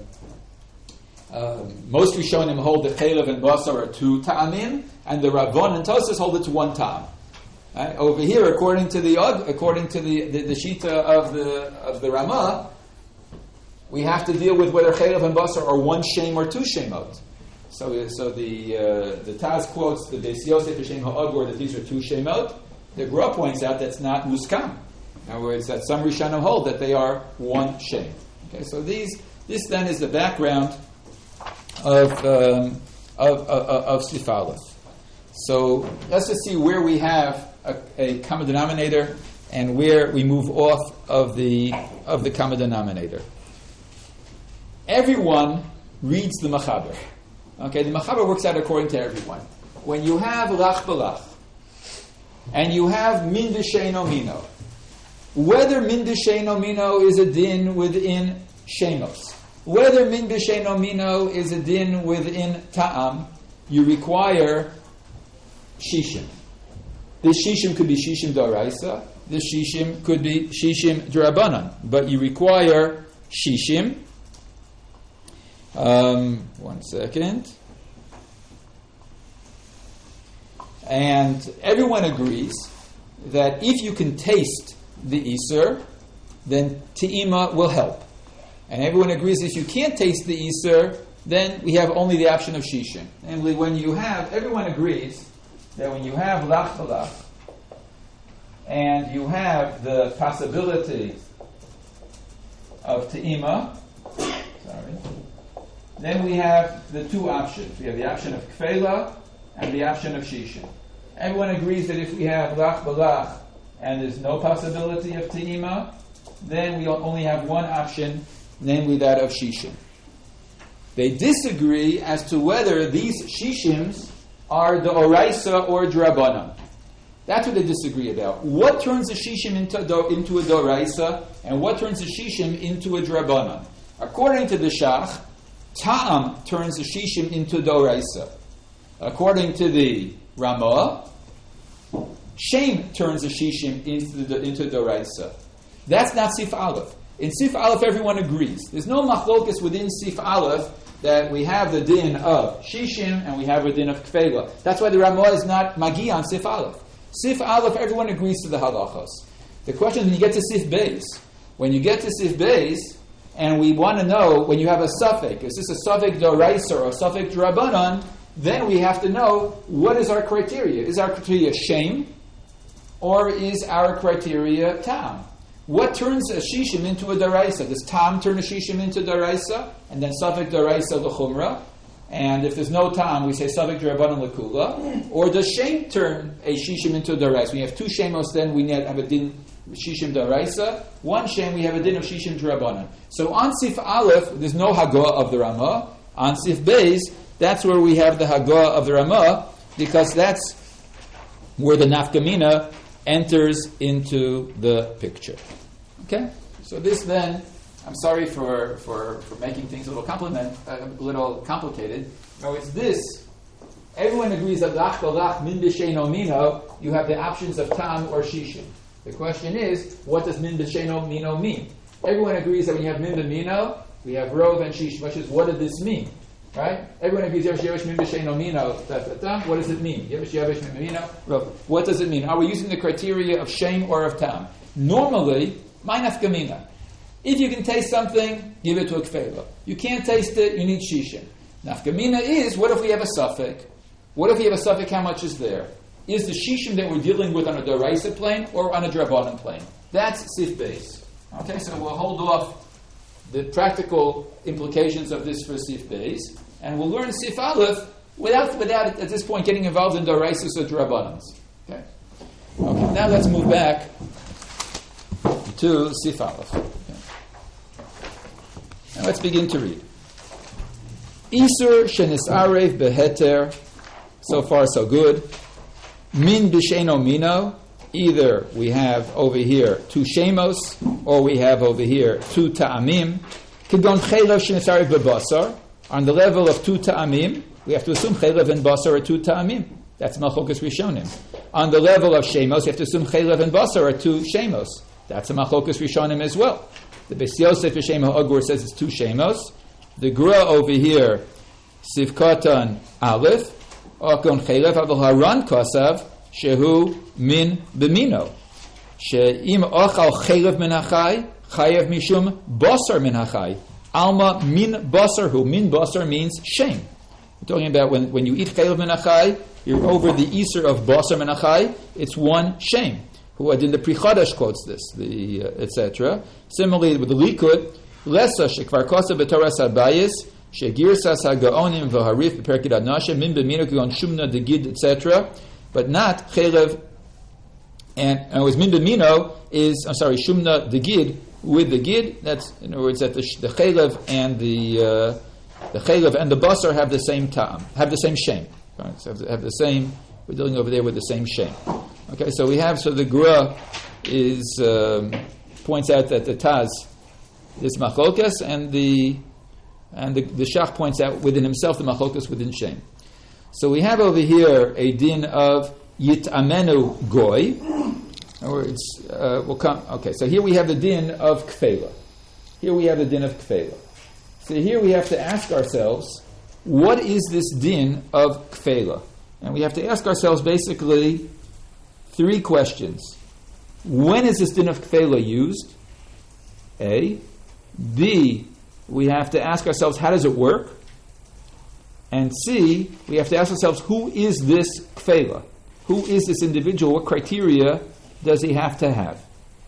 uh, most Rishonim hold that Chelev and Basar are two Ta'amim, and the Ravon and Tosas hold it's one Tam. Right? Over here, according to the according to the, the, the Shita of the of the Ramah, we have to deal with whether chaylev and basar are one shem or two shemot. So, so the uh, the Taz quotes the Beis Yosef Hashem Ha'agur that these are two shemot. The Gra points out that's not muskam. In other words, that some Rishonim hold that they are one shem. Okay, so these this then is the background of um, of, of, of Sif Aleph. So let's just see where we have a, a common denominator and where we move off of the of the common denominator. Everyone reads the Machaber. Okay, the Machaber works out according to everyone. When you have Lach Balach and you have Min B'Sheino Mino, whether Min B'Sheino Mino is a din within Shemos, whether Min B'Sheino Mino is a din within Ta'am, you require Shishim. This Shishim could be Shishim D'Oraisa, this Shishim could be Shishim D'Rabanan, but you require Shishim. Um, one second. And everyone agrees that if you can taste the Isur, then Te'ima will help. And everyone agrees if you can't taste the Isur, then we have only the option of Shishim. Namely, when you have, everyone agrees that when you have Lach Balach, and you have the possibility of Te'ima, sorry, then we have the two options. We have the option of Kfela and the option of Shishim. Everyone agrees that if we have Lach Balach and there's no possibility of Te'ima, then we only have one option, namely that of Shishim. They disagree as to whether these Shishims are the Oraisa or Drabanan. That's what they disagree about. What turns a Shishim into, into a Doraisa and what turns a Shishim into a Drabanan? According to the Shach, Ta'am turns the Shishim into Doraisa. According to the Ramah, Shem turns the Shishim into the, into Doraisa. That's not Sif Aleph. In Sif Aleph, everyone agrees. There's no machlokas within Sif Aleph that we have the din of Shishim and we have a din of Kfela. That's why the Ramah is not Magi on Sif Aleph. Sif Aleph, everyone agrees to the halachos. The question is when you get to Sif Beis. When you get to Sif Beis, and we want to know, when you have a suffix, is this a suffix d'oraisa or a suffix d'rabanan, then we have to know what is our criteria. Is our criteria shem, or is our criteria tam? What turns a shishim into a d'oraisa? Does tam turn a shishim into d'oraisa, and then suffix d'oraisa l'chumra? And if there's no tam, we say suffix d'rabanan l'kula. Or does shem turn a shishim into a d'oraisa? We have two shemos, then we have a din Shishim D'Oraisa. One Shem, we have a din of Shishim D'Rabanan. So on Sif Aleph, there's no Hagah of the Ramah. On Sif Beis, that's where we have the Hagah of the Ramah, because that's where the Nafkamina enters into the picture. Okay? So this then, I'm sorry for, for, for making things a little compliment, uh, a little complicated. No, it's this. Everyone agrees that Lach Balach Min B'Sheino Mino, you have the options of Tam or Shishim. The question is, what does Min B'Sheino Mino mean? Everyone agrees that when you have Min B'Mino, we have Rov and Shishim, which is, what does this mean? Right? Everyone agrees, Yevish Yevish Min B'Sheino Mino, what does it mean? Yevish Yevish Min B'Mino, Rov. What does it mean? Are we using the criteria of Shem or of Tam? Normally, my nafkamina. If you can taste something, give it to a kfela. You can't taste it, you need Shishim. Nafkamina is, what if we have a suffix? What if we have a suffix, how much is there? Is the Shishim that we're dealing with on a Doraisa plane or on a Drabanan plane? That's Sif Beis. Okay, so we'll hold off the practical implications of this for Sif Beis, and we'll learn Sif Aleph without, without at this point getting involved in Doraisas or Drabanans. Okay. Okay, now let's move back to Sif Aleph. Okay. Now let's begin to read. Isur shenis arev beheter. So far, so good. Min b'sheino mino, either we have over here two shemos, or we have over here two ta'amim. Kidon chaylev shenesarev bebasar, on the level of two ta'amim, we have to assume chaylev and basar are two ta'amim. That's malchokas rishonim. On the level of shemos, you have to assume chaylev and basar are two shemos. That's a malchokas rishonim as well. The Beis Yosef Hashem Ha'agur says it's two shemos. The Gra over here, Sivkatan Aleph, Okon Chaylev, Aval Haran Kosav, shehu min b'mino. She'im ochal chelev min hachai, chayev mishum basar min hachai. Alma min basar hu. Min basar means shame. We're talking about when, when you eat chelev min hachai, you're over the iser of basar min hachai, it's one shame. Who in the Pri Chadash quotes this, the uh, et cetera. Similarly with the Likud, lesa shekvar kosa b'toras habayis, shegirsas hagaonim v'harif b'perkid adnashem, min b'mino kigon shumna degid, et cetera. But not chelev, and, and it was min b'mino is, I'm sorry, shumna degid, with the gid, that's, in other words, that the, the chelev and the, uh, the chelev and the basar have the same ta'am, have the same shame. Right? So have, the, have the same, we're dealing over there with the same shame. Okay, so we have, so the Gra is, um, points out that the Taz is machlokas, and the, and the, the Shach points out within himself the machlokas within shame. So we have over here a din of yitamenu goy. In other words, uh, we'll come, okay, so here we have the din of kfela. Here we have the din of kfela. So here we have to ask ourselves, what is this din of kfela? And we have to ask ourselves basically three questions. When is this din of kfela used? A. B. We have to ask ourselves, how does it work? And C. We have to ask ourselves, who is this kfela? Who is this individual? What criteria does he have to have?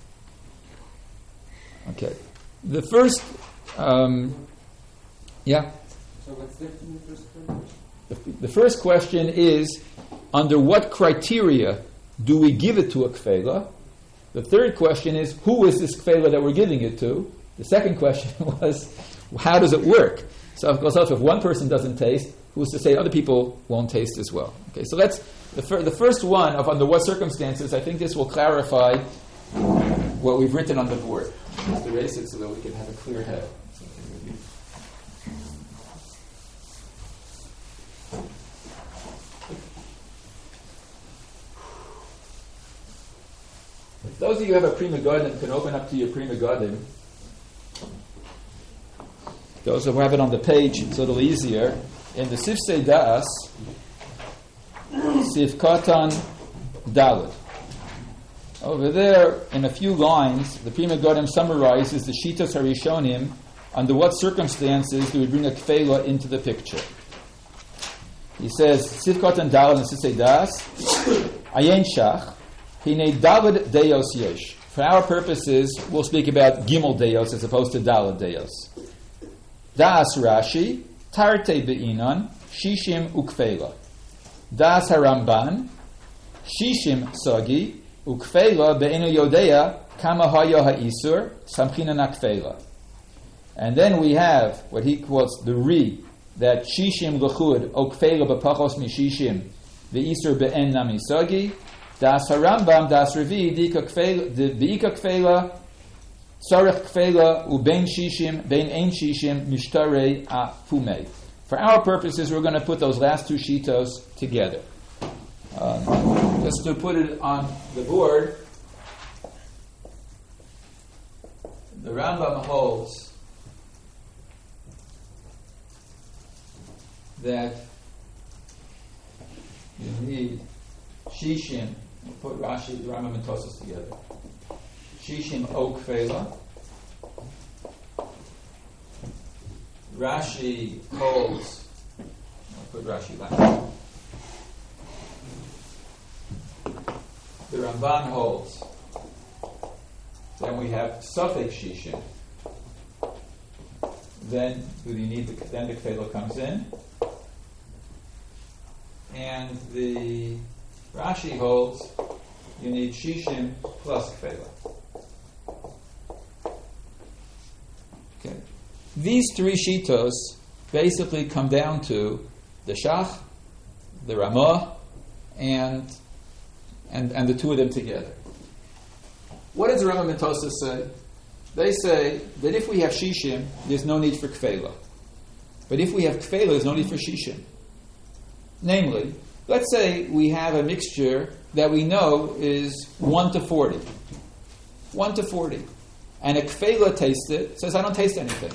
Okay. The first, um, yeah?
So what's different in the first question?
The, the first question is, under what criteria do we give it to a kfela? The third question is, who is this kfela that we're giving it to? The second question was, how does it work? So of course, if one person doesn't taste, who's to say other people won't taste as well? Okay, so that's the, fir- the first one of under what circumstances. I think this will clarify what we've written on the board. Let's erase it so that we can have a clear head. Those of you who have a Prima Garden can open up to your Prima Garden. Those who have it on the page, it's a little easier. In the Sifsei Das, Sif Katan Daled. Over there, in a few lines, the Prima Garden summarizes the Shitas HaRishonim, under what circumstances do we bring a kfela into the picture. He says, Sif Katan Daled in Sifsei Das, Ayin Shach, Hine Daled Deos Yesh. For our purposes, we'll speak about Gimel Deos as opposed to Daled Deos. Das Rashi, Tarte Be'inon, Shishim Ukfela. Das Haramban, Shishim Sagi, Ukfela Be'inu Yodea, Kama Haya Ha'isur, Samchina Nakfela. And then we have what he quotes the Ri, that Shishim L'chud, Ukfela B'pachos Mishishim, Ve'isur Be'en Nami Sagi, Das Harambam, Das Revi, Be'ika Kfela, Sarech Kfela, Ubein Shishim, Bein Ein Shishim, Mishtare Afumei. For our purposes, we're going to put those last two shitos together. Um, just to put it on the board, the Rambam holds that you need Shishim. We'll put Rashi, the Rambam and Tosas together. Shishim O Kfela. Rashi holds. I'll put Rashi back. The Ramban holds. Then we have Safek Shishim. Then do you need the, then the Kfela comes in. And the Rashi holds you need Shishim plus Kfela. Okay. These three shitos basically come down to the Shach, the Ramah, and and and the two of them together. What does the Rambam and Tosas say? They say that if we have Shishim, there's no need for Kfela. But if we have Kfela, there's no need for Shishim. Namely, let's say we have a mixture that we know is one to forty. one to forty. And a Kfela tastes it, says, I don't taste anything.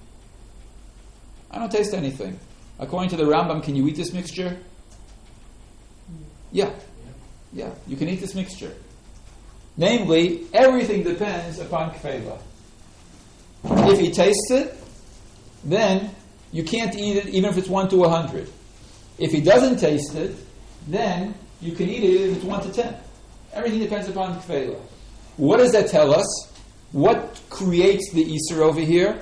I don't taste anything. According to the Rambam, can you eat this mixture? Yeah. Yeah, you can eat this mixture. Namely, everything depends upon kfela. If he tastes it, then you can't eat it even if it's one to a hundred. If he doesn't taste it, then you can eat it if it's one to ten. Everything depends upon kfela. What does that tell us? What creates the Isser over here?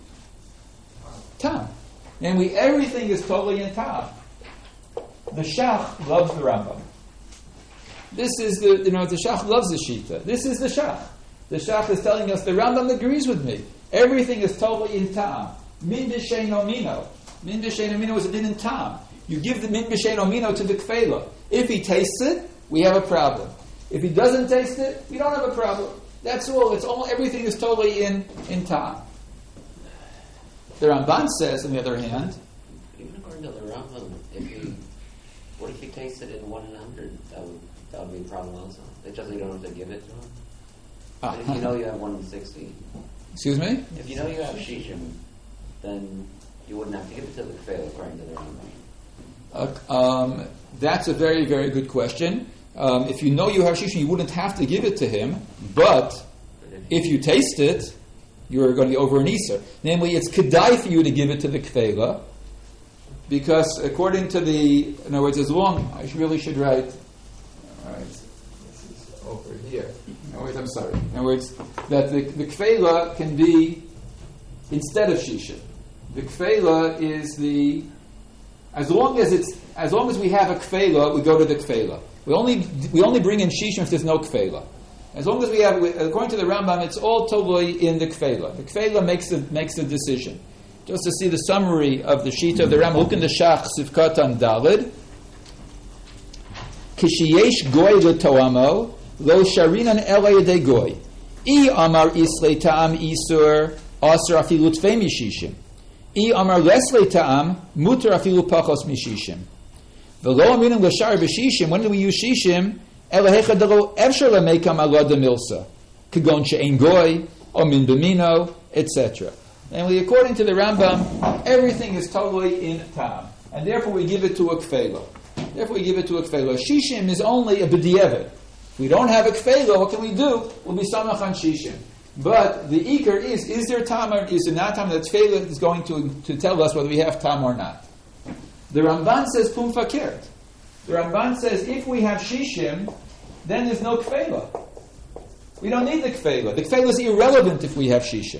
Tam. Namely, everything is totally in Tam. The Shach loves the Rambam. This is the, you know, the Shach loves the Shita. This is the Shach. The Shach is telling us the Rambam agrees with me. Everything is totally in Tam. Min b'sheino mino. Min b'sheino mino is a din in Tam. You give the min b'sheino mino to the kfela. If he tastes it, we have a problem. If he doesn't taste it, we don't have a problem. That's all. It's all. Everything is totally in in Tam. The Ramban says, on the other hand,
even according to the Rambam, if he, what if he tasted it in one in a hundred? That would that would be a problem also. It's just you don't have to give it to him.
ah,
But if you know you have one in sixty,
excuse me.
if you know you have shishim, then you wouldn't have to give it to the kfeil according to the Rambam.
Uh, um, that's a very very good question. Um, if you know you have shishim, you wouldn't have to give it to him. But if you taste it, you're going to be over an Isser. Namely, it's kedai for you to give it to the kfeila, because according to the, in other words, as long, I really should write, all right, this is over here. In other words, I'm sorry. In other words, that the, the kfeila can be instead of shishim. The kfeila is the, as long as it's, as long as we have a kfeila, we go to the kfeila. We only we only bring in shishim if there's no kfeila. As long as we have, according to the Rambam, it's all totally in the kfeila. The kfeila makes the makes the decision. Just to see the summary of the sheet of the Rambam, look in the Shach Sivkatan Dalid. Kishiyesh goy letoamo lo sharinan ela yedei goy. I amar islei ta'am isur aser afilu tvei mishishim. I amar leslei ta'am muter afilu pachos mishishim. V'lo aminim l'shar b'shishim. When do we use shishim? Elahecha delo efshar lemekam alad milsa, kagon she'en goy or min b'mino, et cetera. And we, according to the Rambam, everything is totally in tam, and therefore we give it to a kfeila. Therefore we give it to a kfeila. Shishim is only a b'diavad. If we don't have a kfeila, what can we do? We'll be samach on shishim. But the ikar is: is there tam or is there not tam? The kfeila is going to to tell us whether we have tam or not. The Ramban says pum fakert. The Ramban says if we have shishim, then there's no kfeila. We don't need the kfeila. The kfeila is irrelevant if we have shishim.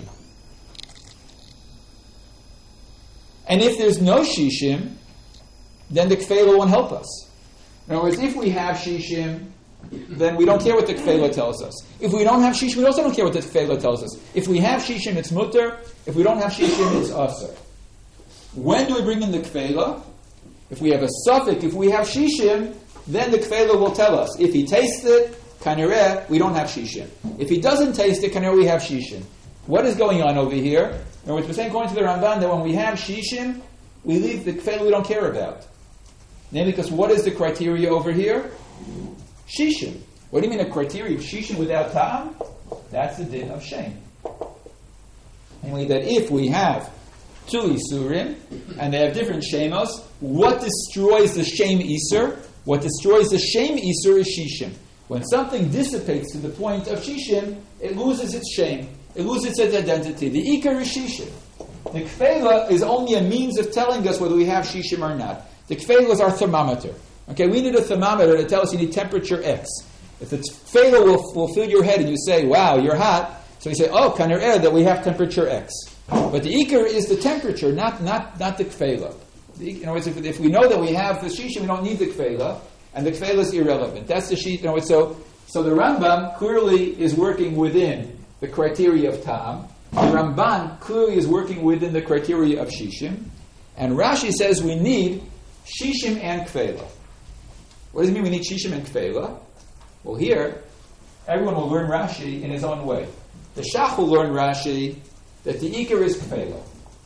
And if there's no shishim, then the kfeila won't help us. In other words, if we have shishim, then we don't care what the kfeila tells us. If we don't have shishim, we also don't care what the kfeila tells us. If we have shishim, it's mutter. If we don't have shishim, it's aser. When do we bring in the kfeila? If we have a suffix, if we have shishim, then the kfeila will tell us. If he tastes it, kanireh, we don't have shishim. If he doesn't taste it, kanireh, we have shishim. What is going on over here? In other words, we're saying, according to the Ramban, that when we have shishim, we leave the kfeila we don't care about. Namely, because what is the criteria over here? Shishim. What do you mean a criteria of shishim without ta'am? That's the din of shame. Namely, that if we have two isurim, and they have different shemos, what destroys the shame isur? What destroys the shame isur is shishim. When something dissipates to the point of shishim, it loses its shame. It loses its identity. The ikar is shishim. The kfeila is only a means of telling us whether we have shishim or not. The kfeila is our thermometer. Okay, we need a thermometer to tell us you need temperature X. If the kfeila will, will fill your head and you say, wow, you're hot, so you say, oh, kaner that we have temperature X. But the ikar is the temperature, not not not the kfeila. In other words, if, if we know that we have the shishim, we don't need the kfeila, and the kfeila is irrelevant. That's the sheet. You know, so so the Rambam clearly is working within the criteria of tam. The Ramban clearly is working within the criteria of shishim, and Rashi says we need shishim and kfeila. What does it mean we need shishim and kfeila? Well, here everyone will learn Rashi in his own way. The Shach will learn Rashi that the ikar is kfeila.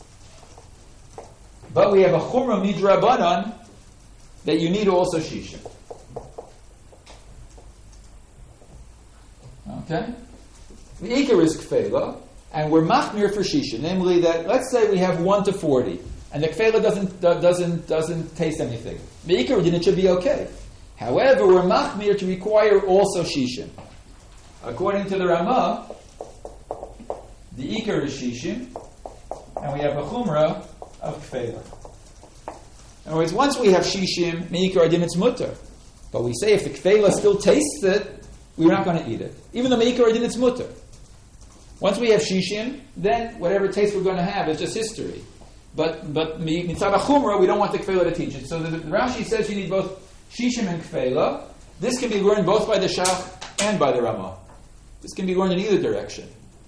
But we have a chumrah midrabanan that you need also shishim. Okay? The ikar is kfeila, and we're machmir for shishim. Namely that, let's say we have one to forty, and the kfeila doesn't, doesn't, doesn't taste anything. The ikar din, it should be okay. However, we're machmir to require also shishim. According to the Ramah, the ikar is shishim, and we have a chumrah of kfeilah. In other words, once we have shishim, meikar adin, it's mutter. But we say if the kfeilah still tastes it, we're not going to eat it. Even though meikar adin, it's mutter. Once we have shishim, then whatever taste we're going to have is just history. But but mitzvah chumrah, we don't want the kfeilah to teach it. So the, the Rashi says you need both shishim and kfeilah. This can be learned both by the Shach and by the Ramah. This can be learned in either direction.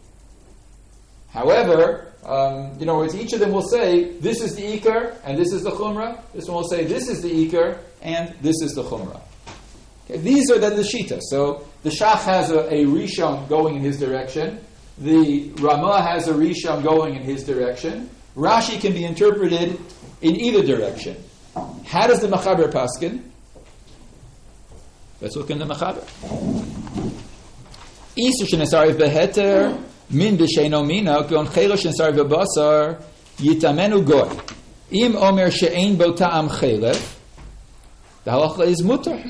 However, um, you know, it's, each of them will say, this is the ikar, and this is the chumrah. This one will say, this is the ikar, and this is the chumrah. Okay, these are then the shita. So the Shach has a, a rishon going in his direction. The Ramah has a rishon going in his direction. Rashi can be interpreted in either direction. How does the Mechaber paskin? Let's look in the Mechaber. Isur shenesariv beheter min b'sheino mina kon chelo shenesariv b'basar yitamenu goy. Im omer she'ein bo ta'am chelef, the halacha is mutar.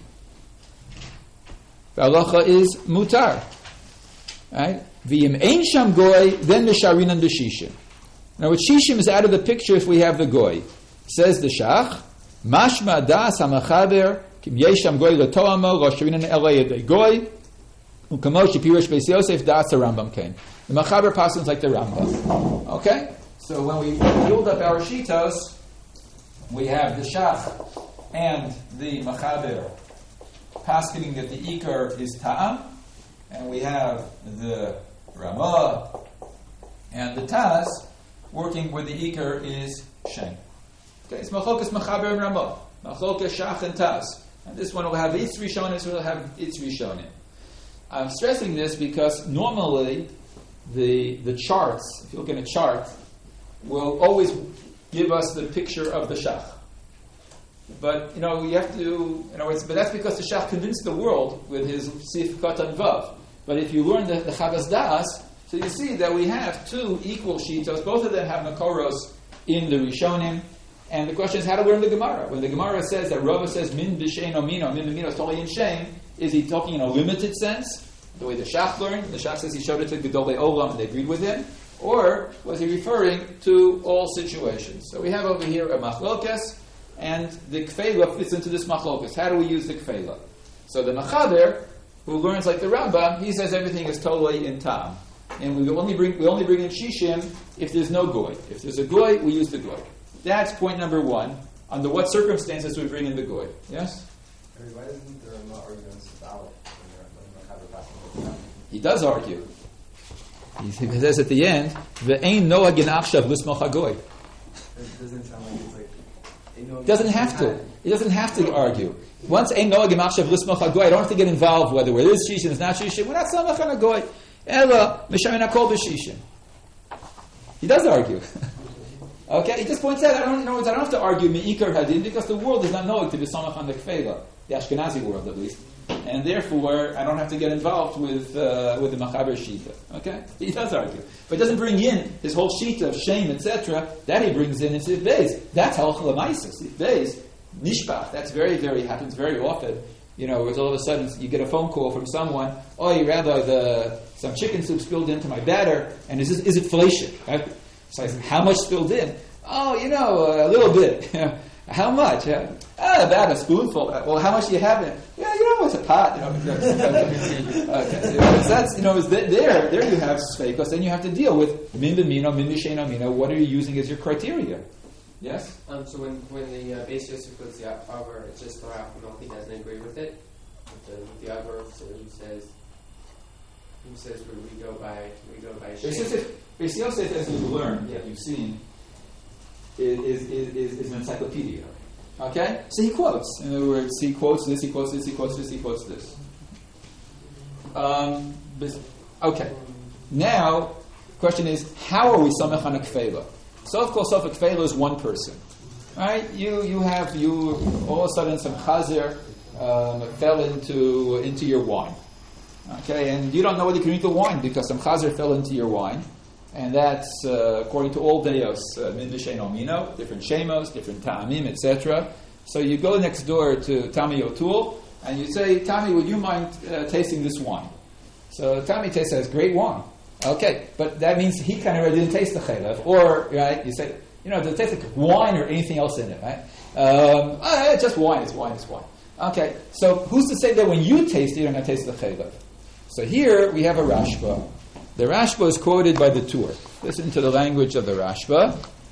The halacha is mutar. Right? V'im ein sham goy, then the sharinan b'shishim. Now, with shishim is out of the picture if we have the goy. Says the Shach, mashma das hamachaber kim yesham goy letoamo lo sharinan elay yedei goy. Ukamosh Pirish Beis Yosef das the Rambam came. The Mechaber passes like the Rambam. Okay, so when we build up our shitos, we have the Shach and the Mechaber paskening that the ikar is ta'am, and we have the Ramah and the Taz working where the ikar is shem. Okay, it's Machokas Mechaber and Ramah, Machokas Shach and Taz, and this one will have its rishonim, this one will have its rishonim. I'm stressing this because normally the the charts, if you look at a chart, will always give us the picture of the Shach. But you know, you have to, you know, it's, but that's because the Shach convinced the world with his Sif Katan Vav. But if you learn the, the Chavas Das, so you see that we have two equal shitos. Both of them have Makoros in the Rishonim. And the question is, how do we learn the Gemara? When the Gemara says that Rava says min b'sheino mino, min b'mino is totally in shame, is he talking in a limited sense, the way the Shach learned? The Shach says he showed it to Gedolei Olam and they agreed with him. Or was he referring to all situations? So we have over here a machlokas, and the kfeilah fits into this machlokas. How do we use the kfeilah? So the Mechaber, who learns like the Rambam, he says everything is totally in tam. And we only bring we only bring in shishim if there's no goy. If there's a goy, we use the goy. That's point number one. Under what circumstances do we bring in the goy? Yes?
Why isn't there a arguments about when the passing?
He does argue. He says at the end, "Ve'ein noa genachshav lismoch hagoy."
It doesn't sound like it's like.
It doesn't have to. It doesn't have to argue. Once ein noa genachshav lismoch hagoy, I don't have to get involved whether it is shishim, it's not shishim. We're not samach on a goy. Ella mishamin hakol b'shishim. He does argue. Okay, he just points out, I don't, in other words, I don't have to argue me'ikar hadin because the world is not knowing to be samach on the kfeilah, the Ashkenazi world at least, and therefore I don't have to get involved with uh, with the Mechaber shita. Okay, he does argue, but he doesn't bring in his whole shita of shame, et cetera. That he brings in in Sif Beis. That's halach l'maisa. Sif Beis, nishpach. That's very, very happens very often. You know, where all of a sudden you get a phone call from someone. Oh, rather the some chicken soup spilled into my batter, and is this, is it fellation? Right? So I said, how much spilled in? Oh, you know, a little bit. How much? Yeah. Ah, about a spoonful. Well, how much do you have in it? Yeah, you know, it's a pot. You know, okay. So that's, you know, there, there you have sfeikos. Then you have to deal with min b'mino, min b'sheino mino. What are you using as your criteria? Yes.
Um, so when when the uh, Beis Yosef puts the over, it's just for Achamal, he doesn't agree with it. With the, with the over, so he says, he says we, we go by we go by.
Beis Yosef, Beis Yosef, as you've learned, yeah, you've seen, is is, is is an encyclopedia. Okay, so he quotes. In other words, he quotes this, he quotes this, he quotes this, he quotes this. Um, okay. Now, the question is, how are we samech on a kfeilah? So of course, a kfeilah is one person, right? You you have you all of a sudden some chazer um, fell into into your wine, okay, and you don't know whether you can drink the wine because some chazer fell into your wine, and that's uh, according to all deos min b'sheino mino, different shemos, different ta'amim, et cetera. So you go next door to Tommy O'Toole, and you say, Tommy, would you mind uh, tasting this wine? So Tommy tastes it as great wine. Okay, but that means he kind of already didn't taste the chaylev. Or, right, you say, you know, does it taste like wine or anything else in it, right? Um, uh, it's just wine, it's wine, it's wine. Okay, so who's to say that when you taste it, you're going to taste the chaylev? So here we have a Rashba. The Rashba is quoted by the Tur. Listen to the language of the Rashba.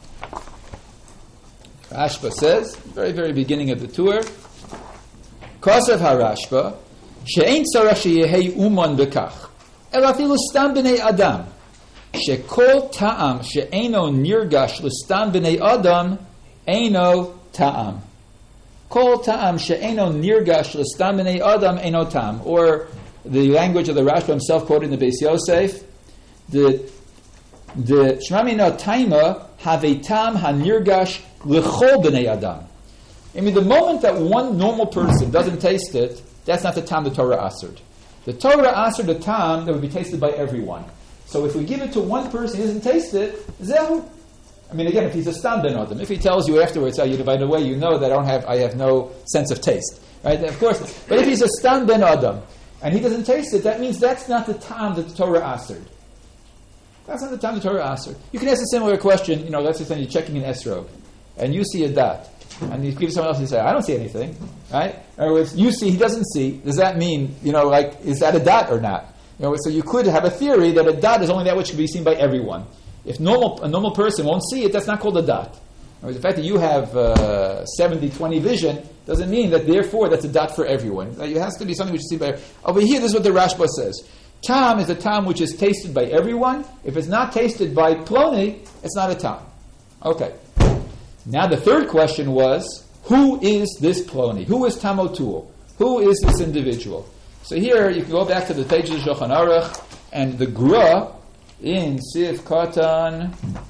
Rashba says, very, very beginning of the Tur, Kosev HaRashba, She'ein tzarech sheyehei uman bekach, el afilu stam b'nei adam, shekol ta'am she'eino nirgash l'stam b'nei adam, eino ta'am. Kol ta'am she'eino nirgash l'stam b'nei adam, eino ta'am. Or the language of the Rashba himself quoted in the Beis Yosef, the the Shmamina Taima have a tam hanirgash l'chol b'nei adam. I mean, the moment that one normal person doesn't taste it, that's not the tam the Torah assered. The Torah assered the tam that would be tasted by everyone. So if we give it to one person who doesn't taste it, zehu. I mean, again, if he's a stam ben adam, if he tells you afterwards, oh, you, by the way, you know that I don't have, I have no sense of taste, right? Of course. But if he's a stam ben adam and he doesn't taste it, that means that's not the tam that the Torah assered. That's not the tam the Torah assered. You can ask a similar question. You know, let's just say you're checking an esrog, and you see a dot. And you give someone else and say, I don't see anything, right? In other words, you see, he doesn't see. Does that mean, you know, like, is that a dot or not? You know, so you could have a theory that a dot is only that which can be seen by everyone. If normal a normal person won't see it, that's not called a dot. In other words, the fact that you have uh, seventy twenty vision doesn't mean that therefore that's a dot for everyone. It has to be something which is seen by everyone. Over here, this is what the Rashba says. Tam is a tam which is tasted by everyone. If it's not tasted by Ploni, it's not a tam. Okay. Now the third question was, who is this Ploni? Who is Tam O'Toole? Who is this individual? So here you can go back to the pages of Shulchan Aruch, and the Gra in Siv Katan,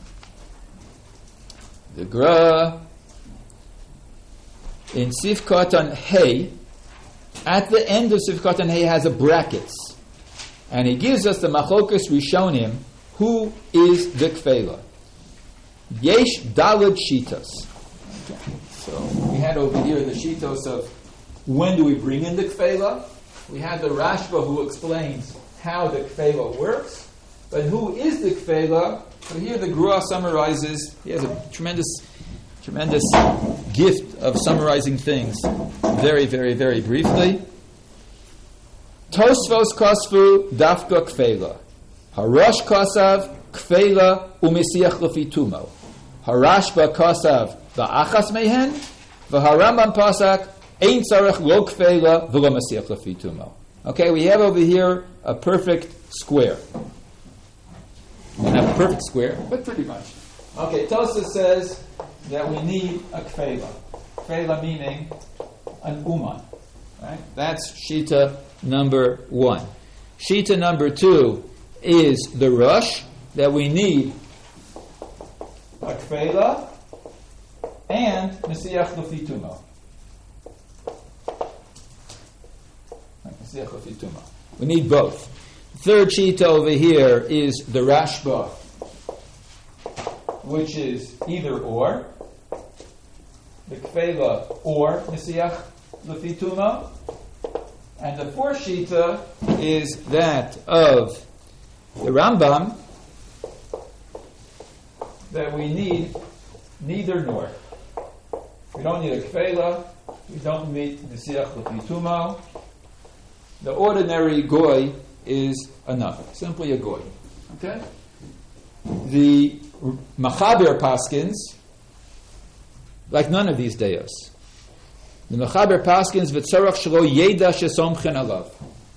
the Gra in Siv Katan Hey, at the end of Siv Katan Hey has a brackets, and he gives us the Machokas Rishonim, who is the Kfela. Yesh Dalad Shitos. Okay. So we had over here the Shitos of when do we bring in the Kfela. We had the Rashba who explains how the Kfela works. But who is the Kfela? So here the Grua summarizes. He has a tremendous, tremendous gift of summarizing things very, very, very briefly. Tosfos Kosfu Dafka Kfela. Harosh Kosav Kfela umesiach lefitumo. Harashba kosav va'achas mehen, v'harambam pasak ein tzarech lo kfela v'lo mesiach lefitumo. Okay, we have over here a perfect square. Not a perfect square, but pretty much. Okay, Tosa says that we need a kfela. Kfela meaning an uman. Right? That's shita number one. Shita number two is the rush, that we need a kfela and mesiach lefitumo. Mesiach lefitumo. We need both. Third shita over here is the Rashba, which is either or, the kfela or mesiach lefitumo. And the fourth shita is that of the Rambam, that we need neither nor. We don't need a kfela. We don't need mesiach lefitumo. The ordinary goy is enough. Simply a goy. Okay? The Machaber Paskins, like none of these deos. The Machaber Paskins v'tzarach shelo yeda shesomchen alav.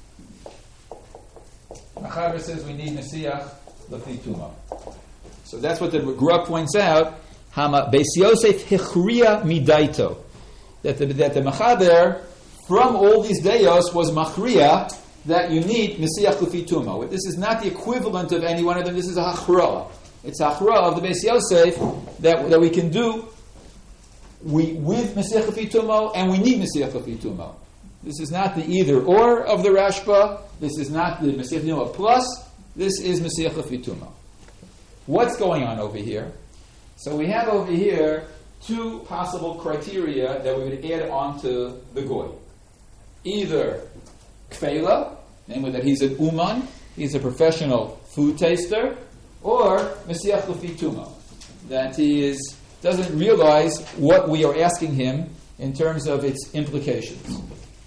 Machaber says we need mesiach lefitumo. So that's what the Gra points out. Hama Beis Yosef hichriya midaito, that the that the Machaber from all these deos was machriya that you need mesiach lefitumo. This is not the equivalent of any one of them. This is a hachra. It's a hachra of the Beis Yosef that that we can do we with mesiach lefitumo and we need mesiach lefitumo. This is not the either or of the Rashba. This is not the mesiach lefitumo plus. This is mesiach lefitumo. What's going on over here? So we have over here two possible criteria that we would add on to the goy. Either kfela, namely that he's an uman, he's a professional food taster, or mesiach lefi tuma, that he is doesn't realize what we are asking him in terms of its implications.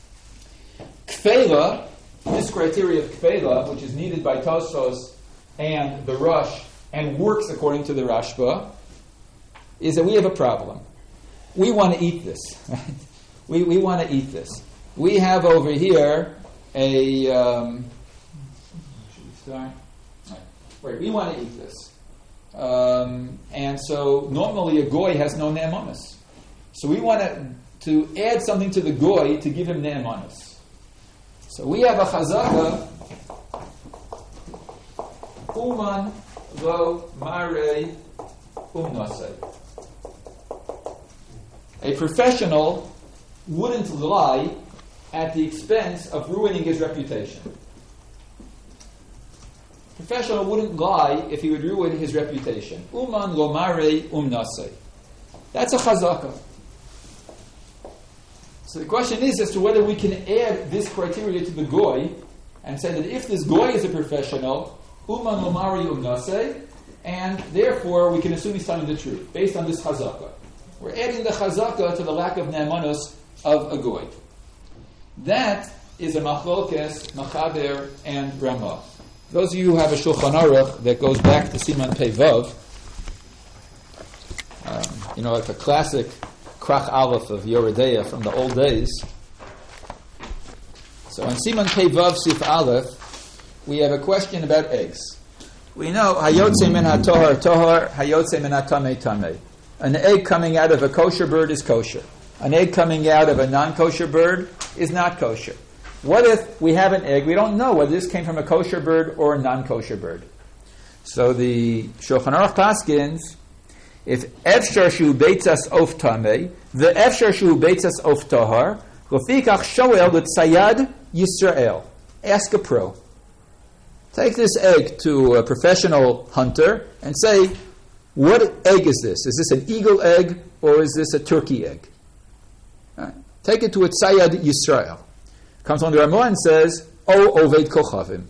Kfela, this criteria of kfela, which is needed by Tosfos and the Rosh, and works according to the Rashba, is that we have a problem. We want to eat this. Right? We we want to eat this. We have over here a. Um, should we start? Right. Right. We want to eat this, um, and so normally a goy has no ne'emanos. So we want to to add something to the goy to give him ne'emanos. So we have a chazaka. Uman lo marei umnasei. A professional wouldn't lie at the expense of ruining his reputation. A professional wouldn't lie if he would ruin his reputation. Uman lo marei umnasei. That's a chazaka. So the question is as to whether we can add this criteria to the goy and say that if this goy is a professional, uman lo marei umnasei, and therefore we can assume he's telling the truth based on this chazaka. We're adding the chazaka to the lack of ne'emanos of a goy. That is a machlokes, Machaber, and Ramah. Those of you who have a Shulchan Aruch that goes back to Siman Pei Vav, um, you know, like a classic Krach Aleph of Yoredeya from the old days. So in Siman Pei Vav Sif Aleph, we have a question about eggs. We know Hayotze min ha-tohar tohar, Hayotze min ha-tamei tamei. An egg coming out of a kosher bird is kosher. An egg coming out of a non-kosher bird is not kosher. What if we have an egg, we don't know whether this came from a kosher bird or a non-kosher bird? So the Shulchan Aruch paskins, if efshar shu beitzas of tamei, the efshar shu beitzas of tahar, lefikach shoel l'tzayad Yisrael. Ask a pro. Take this egg to a professional hunter and say, what egg is this? Is this an eagle egg or is this a turkey egg? Right. Take it to a Tzayad Yisrael. Comes on the Ramah and says, O Oved Kochavim.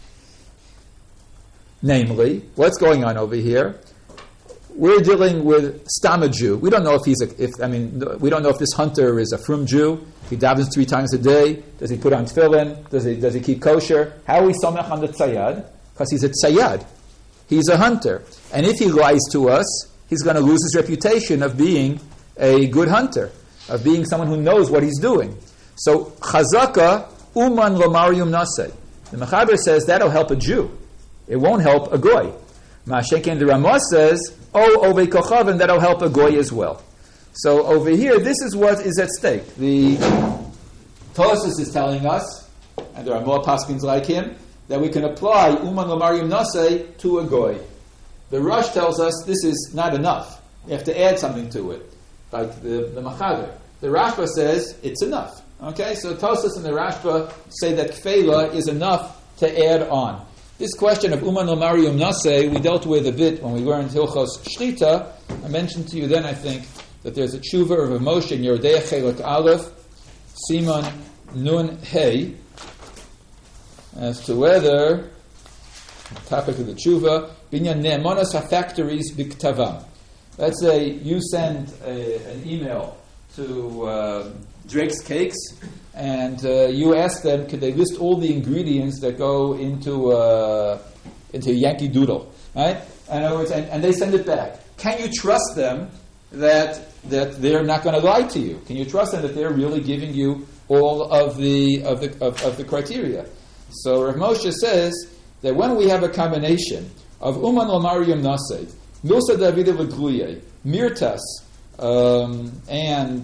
Namely, what's going on over here? We're dealing with Stam a Jew. We don't know if he's a, if I mean, we don't know if this hunter is a frum Jew. He davens three times a day. Does he put on tefillin? Does he does he keep kosher? How are we somech on the Tzayad? Because he's a Tzayad. He's a hunter. And if he lies to us, he's going to lose his reputation of being a good hunter, of being someone who knows what he's doing. So, chazaka, uman lo marium naseh. The Mechaber says that'll help a Jew. It won't help a goy. Ma'ashenken the Ramah says, oh, ovei kochavim, that'll help a goy as well. So over here, this is what is at stake. The Tosfos is telling us, and there are more paskins like him, that we can apply uman lo marium naseh to a goy. The Rosh tells us this is not enough. You have to add something to it, like the, the Machaber. The Rashba says it's enough. Okay, so Tosfos and the Rashba say that kfela is enough to add on. This question of uman lo marium naseh we dealt with a bit when we learned Hilchos Shtita. I mentioned to you then, I think, that there's a tshuva of a Moshe in Yoredeya Chelek Aleph, Siman Nun Hey, as to whether, the topic of the tshuva, binyan ne'emanos ha-factories b'ktavam. Let's say you send a, an email to uh, Drake's Cakes, and uh, you ask them, could they list all the ingredients that go into uh, into a Yankee Doodle, right? In other words, and, and they send it back. Can you trust them that that they're not going to lie to you? Can you trust them that they're really giving you all of the of the of, of the criteria? So Rav Moshe says that when we have a combination of uman lo marium naseh, milsa davida legluye, mirtas, um, and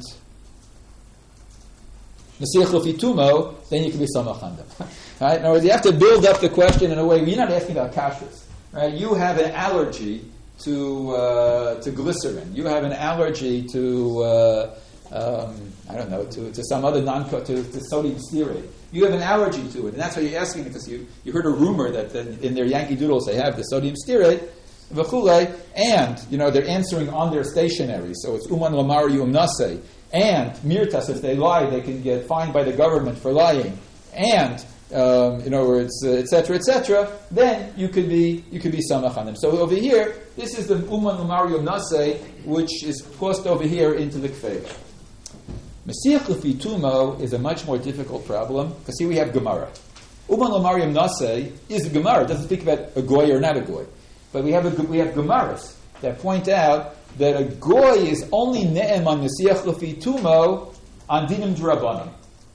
nesiach lefitumo, then you can be samach on them. Right? In other words, you have to build up the question in a way. You're not asking about kashrus. Right? You have an allergy to uh, to glycerin. You have an allergy to uh, um, I don't know to, to some other non to, to sodium stearate. You have an allergy to it, and that's why you're asking because you, you heard a rumor that, that in their Yankee Doodles they have the sodium stearate. v'chulei, and, you know, they're answering on their stationery, so it's uman lamar yum nasei, and mirtas, if they lie, they can get fined by the government for lying, and, um, in other words, et cetera, et cetera, then you could be, you could be samach on them. So over here, this is the uman lamar yum nasei, which is pushed over here into the kfeila. Mesiach lefi tumo is a much more difficult problem, because here we have Gemara. Uman lamar yum nasei is a Gemara. It doesn't speak about a goy or not a goy. But we have a, we have Gemaras that point out that a goy is only ne'em on Mesiach lefi tumo on dinim d'Rabbanan.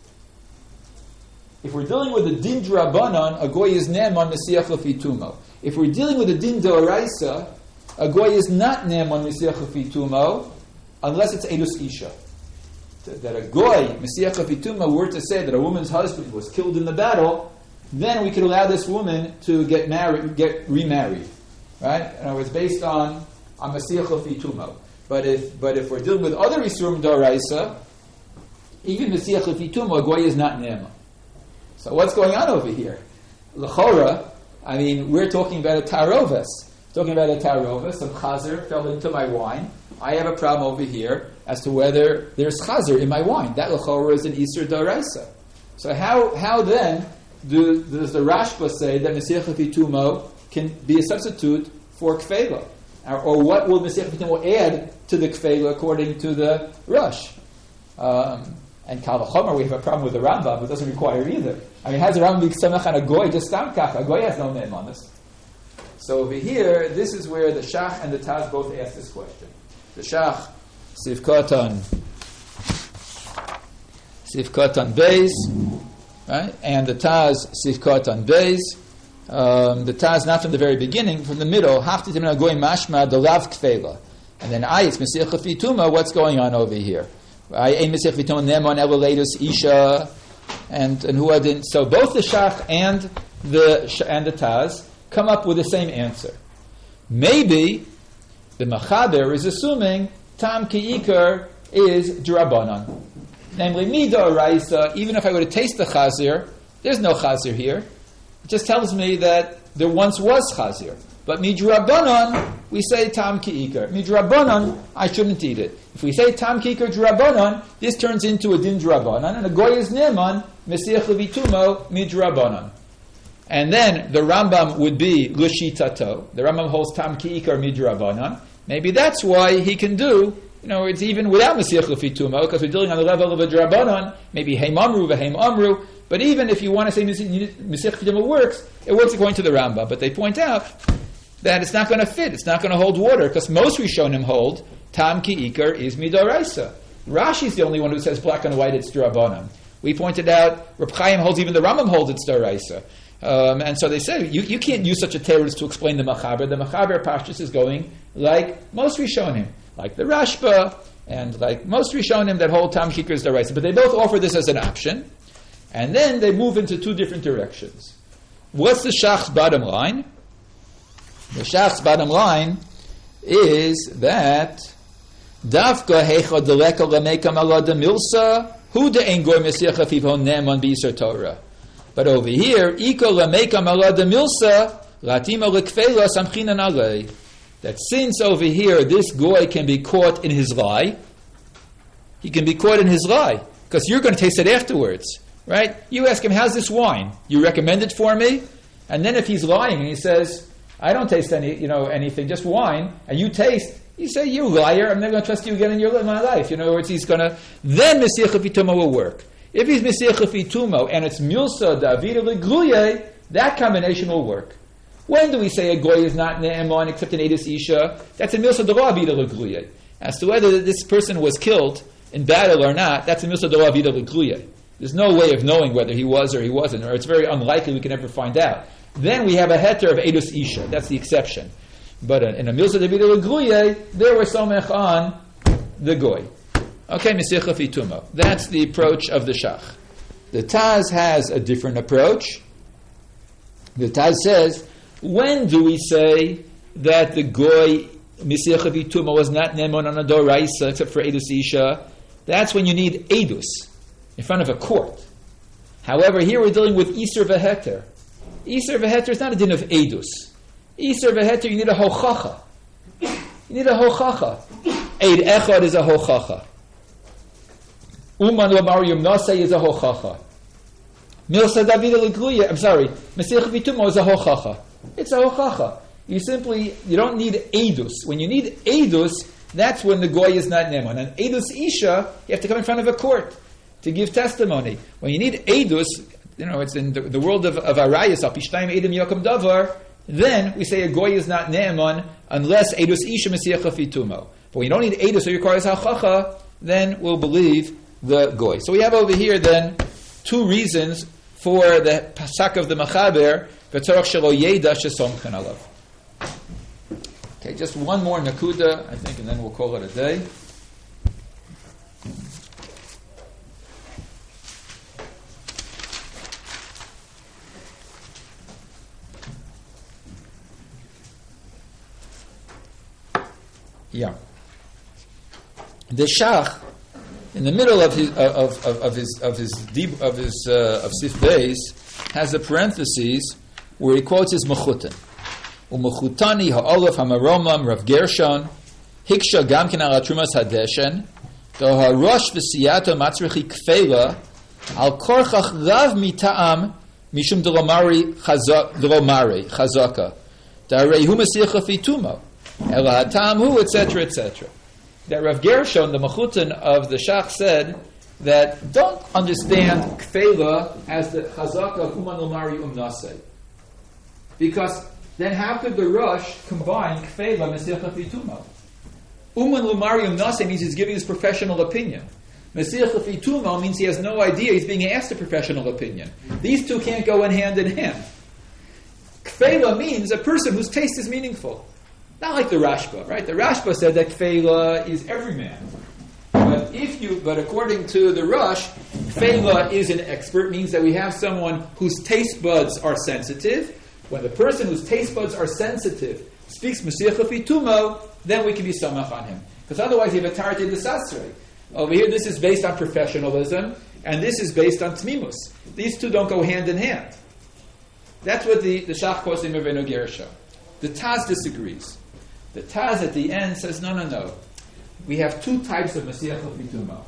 If we're dealing with a din d'Rabbanan, a goy is ne'em on Mesiach lefi tumo. If we're dealing with a din d'Oraisa, a goy is not ne'em on Mesiach lefi tumo unless it's edus isha. That a goy, Mesiach lefi tumo, were to say that a woman's husband was killed in the battle, then we could allow this woman to get married, get remarried, right? And it was based on on Mesiach lefi tumo. But if but if we're dealing with other isurim d'Oraisa, even Mesiach lefi tumo, a goy is not ne'ema. So what's going on over here? L'chora, I mean, we're talking about a tarovis. Talking about a tarovis, some chazer fell into my wine. I have a problem over here as to whether there's chazer in my wine. That l'chora is an isur d'Oraisa. So how how then do, does the Rashba say that Mesiach lefi tumo can be a substitute for kfeila? Or, or what will Mesiach lefi tumo add to the kfeila according to the Rush? Um, and Kal V'chomer, we have a problem with the Rambam, it doesn't require either. I mean, has the Rambam be samach on a goy? Just stam kach. A goy has no name on this. So over here, this is where the Shach and the Taz both ask this question. The Shach, Sivkotan, Sivkotan Beis, right? And the Taz, Sivkotan Beis. Um, the Taz, not from the very beginning, from the middle, Haftitim na goy mashma the lav kfeila. And then Ayis, Mesiach lefi tumo, what's going on over here? I aim Mesiach lefi tumo nemon elaladus isha. And and who I didn't. So both the Shach and the and the Taz come up with the same answer. Maybe the Machaber is assuming Tam Ki'ikar is D'Rabbanan. Namely, Mida Oraisa, even if I were to taste the Chazir, there's no Chazir here. It just tells me that there once was Chazir. But Midrabanan, we say Tam Ki'ikar. Midrabanan, I shouldn't eat it. If we say Tam Ki'ikar D'Rabbanan, this turns into a Din D'Rabbanan, and a Goy is Neman, Mesiach lefi tumo, Midrabanan. And then the Rambam would be L'shitato. The Rambam holds Tam Ki'ikar Midrabanan. Maybe that's why he can do, you know, it's even without Mesiach lefi tumo, because we're dealing on the level of a D'Rabbanan, maybe Heim Amru, V'Heim Amru. But even if you want to say Mesiach lefi tumo works, it works according to the Rambam. But they point out that it's not going to fit, it's not going to hold water, because most Rishonim hold Tam Ki'ikar is Midoraisa. Rashi's the only one who says black and white it's D'Rabbanan. We pointed out, Reb Chaim holds, even the Rambam holds it's D'Oraisa. Um, and so they say, you, you can't use such a teretz to explain the Machaber. The Machaber Pashtus is going like most Rishonim, like the Rashba, and like most Rishonim that hold Tam Ki'ikar is D'Oraisa. But they both offer this as an option, and then they move into two different directions. What's the Shach's bottom line? The Shach's bottom line is that Davka Heicha Deleka Lameka Malada Milsa Hu De Engor Mesiach lefi tumo neman B'Yisur Torah. But over here, Iko Lameka Malada Milsa Latima Lekfeila Samchinan Alei. That since over here this goy can be caught in his lie, he can be caught in his lie because you're going to taste it afterwards, right? You ask him, "How's this wine? You recommend it for me?" And then if he's lying and he says, I don't taste any, you know, anything, just wine, and you taste, you say, you liar, I'm never going to trust you again in your in my life. You know, in other words, he's going to, then Mesiach lefi tumo will work. If he's Mesiach lefi tumo and it's Milsa Davida Legluye, that combination will work. When do we say a goy is not ne'eman except in Edus Isha? That's a Milsa Davida Legluye. As to whether this person was killed in battle or not, that's a Milsa Davida Legluye. There's no way of knowing whether he was or he wasn't, or it's very unlikely we can ever find out. Then we have a heter of Edus Isha. That's the exception. But in a Milsa Davida Legluye, there were somech on the goy. Okay, Mesiach lefi tumo. That's the approach of the Shach. The Taz has a different approach. The Taz says, when do we say that the goy Mesiach lefi tumo was not nemon on a doraisa except for Edus Isha? That's when you need Edus in front of a court. However, here we're dealing with Isur v'heter. Isur v'heter is not a din of Edus. Iser v'heter, you need a hochacha. You need a hochacha. Eid echad is a hochacha. Uman l'mar yumnase is a hochacha. Milsa David l'gluya, I'm sorry, Mesiach Vitumo is a hochacha. It's a hochacha. You simply, you don't need edus. When you need edus, that's when the goy is not neman. And edus isha, you have to come in front of a court to give testimony. When you need edus, you know, it's in the, the world of, of arayas, al pishtayim edim yakum davar, then we say a goy is not neman unless edus isha Mesiach Vitumo. But when you don't need edus, so your car is hachacha, then we'll believe the goy. So we have over here then two reasons for the pasak of the Machaber, v'tzorach shelo yeda shesomchen alav. Okay, just one more nakuda, I think, and then we'll call it a day. Yeah. The Shach, in the middle of his of of, of his of his deep, of his uh, of Sif Beis, has a parentheses where he quotes his Mechutan. Umechutani ha'olaf ha'maromam Rav Gershon hiksha gamkin al trumas hadeshen do ha'rosh v'siyato matzrichi kfeila al korchach rav mita'am mishum delomari delomari chazaka darei hu mesiach afitumo ela hatam hu etc etc. That Rav Gershon, the Mechutan of the Shach, said that don't understand kfeila as the chazaka of uman l'mari umnasei, because then how could the Rosh combine kfeila mesiach afitumo? Uman l'mari umnasei means he's giving his professional opinion. Mesiach afitumo means he has no idea, he's being asked a professional opinion. These two can't go in hand in hand. Kfeila means a person whose taste is meaningful. Not like the Rashba, right? The Rashba said that kfeila is every man. But if you, but according to the Rosh, kfeila is an expert, means that we have someone whose taste buds are sensitive. When the person whose taste buds are sensitive speaks Mesiach Afitumo, then we can be samach on him. Because otherwise you have a tarti desasre. Over here, this is based on professionalism, and this is based on tmimus. These two don't go hand in hand. That's what the, the Shach calls him Ravenu Gershon. The Taz disagrees. The Taz at the end says, no, no, no. We have two types of Mesiach Afitumo.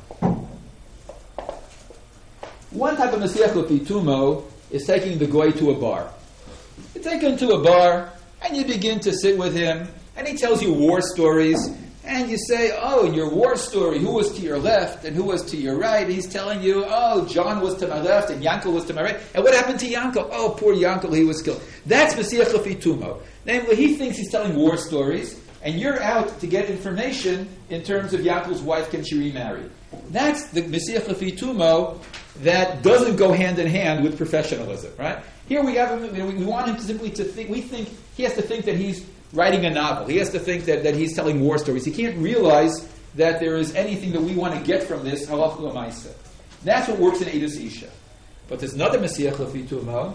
One type of Mesiach Afitumo is taking the goy to a bar. You take him to a bar, and you begin to sit with him, and he tells you war stories, and you say, oh, in your war story, who was to your left, and who was to your right? He's telling you, oh, John was to my left, and Yankel was to my right. And what happened to Yankel? Oh, poor Yankel, he was killed. That's Mesiach Afitumo. Namely, he thinks he's telling war stories, and you're out to get information in terms of Yankel's wife, can she remarry? That's the Mesiach Afitumo that doesn't go hand in hand with professionalism, right? Here we have him, we want him to simply to think, we think, he has to think that he's writing a novel. He has to think that, that he's telling war stories. He can't realize that there is anything that we want to get from this, halach l'maisa. That's what works in Edus Isha. But there's another Mesiach Afitumo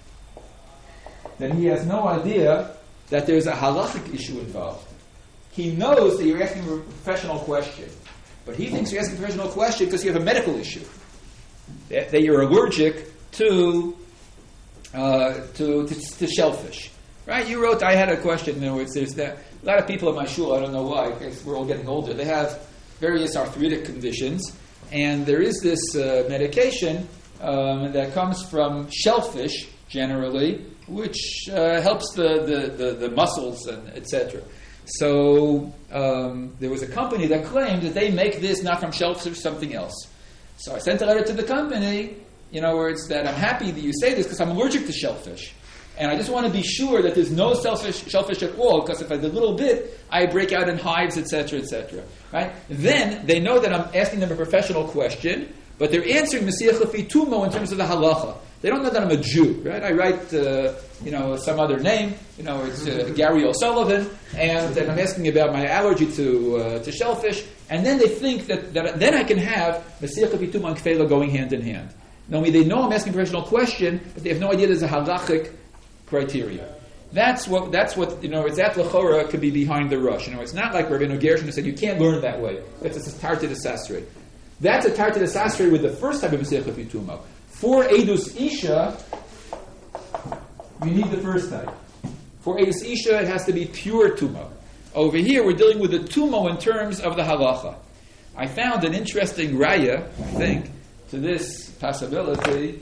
that he has no idea that there's a halachic issue involved. He knows that you're asking a professional question, but he thinks you're asking a professional question because you have a medical issue. That, that you're allergic to, uh, to, to to shellfish. Right? You wrote, I had a question, in other words, there's that, a lot of people in my shul, I don't know why, because we're all getting older, they have various arthritic conditions, and there is this uh, medication um, that comes from shellfish, generally, which uh, helps the, the, the, the muscles, and et cetera. So um, there was a company that claimed that they make this not from shellfish, something else. So I sent a letter to the company, in other words, that I'm happy that you say this because I'm allergic to shellfish. And I just want to be sure that there's no shellfish, shellfish at all, because if I did a little bit, I break out in hives, et cetera, et cetera. Right? Then they know that I'm asking them a professional question, but they're answering Mesiach Afitumo in terms of the halacha. They don't know that I'm a Jew, right? I write, uh, you know, some other name, you know, it's uh, Gary O'Sullivan, and, and I'm asking about my allergy to uh, to shellfish, and then they think that, that then I can have Mesiach Afitumo and Kfeila going hand in hand. Now, they know I'm asking a professional question, but they have no idea there's a halachic criteria. That's what, that's what, you know, it's that lechora could be behind the rush. You know, it's not like Rabbeinu Gershon who said you can't learn that way. That's a tarti desastre. That's a tarti desastre with the first type of Mesiach Afitumo. For Edus Isha, you need the first type. For Eis Isha, it has to be pure Tumo. Over here, we're dealing with the Tumo in terms of the halacha. I found an interesting raya, I think, to this possibility.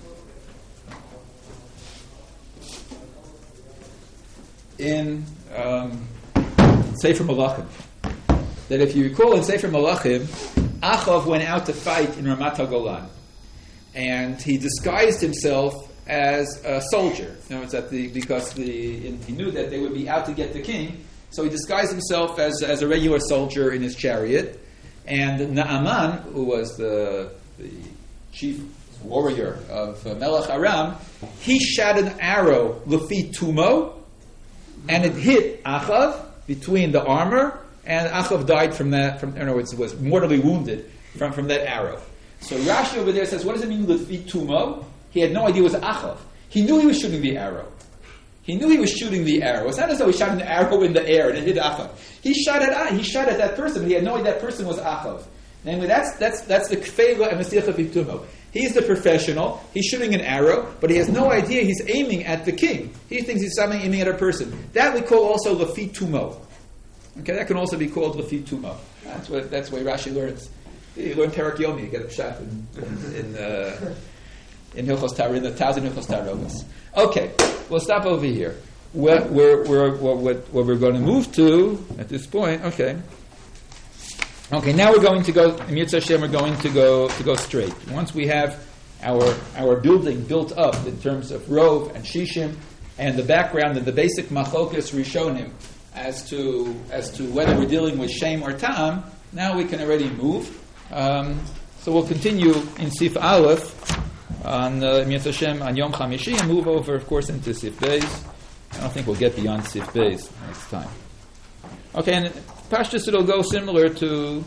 In um, Sefer Malachim. That if you recall in Sefer Malachim, Achav went out to fight in Ramat HaGolan. And he disguised himself as a soldier. You know, it's at the, because the, he knew that they would be out to get the king. So he disguised himself as, as a regular soldier in his chariot. And Naaman, who was the, the chief warrior of uh, Melech Aram, he shot an arrow, Lefi Tumo, and it hit Achav between the armor, and Achav died from that, from, in other words, was mortally wounded from, from that arrow. So Rashi over there says, what does it mean, Lefi Tumo? He had no idea it was Achav. He knew he was shooting the arrow. He knew he was shooting the arrow. It's not as though he shot an arrow in the air and it hit Achav. He shot at he shot at that person, but he had no idea that person was Achav. Namely, that's that's that's the Kfeila and Mesiach Tumo. He's the professional. He's shooting an arrow, but he has no idea he's aiming at the king. He thinks he's aiming at a person. That we call also Lefi Tumo. Okay, that can also be called Lefi Tumo. That's what that's why Rashi learns. You learn Perak Yomi, you get a shot in in uh, in Hilchos Tar in the thousand Hilchos Tarogas. Okay, we'll stop over here. What we're, we're, what, what we're going to move to at this point, okay. Okay, now we're going to go, in Yitzhak Hashem, we're going to go to go straight. Once we have our our building built up in terms of Rov and Shishim and the background and the basic Machokas Rishonim as to as to whether we're dealing with Shem or Ta'am, now we can already move. Um, so we'll continue in Sif Aleph on uh, Yitzhak Hashem on Yom Chamishi and move over, of course, into Sif Beis. I don't think we'll get beyond Sif Beis next time. Okay, and Pashtus it'll go similar to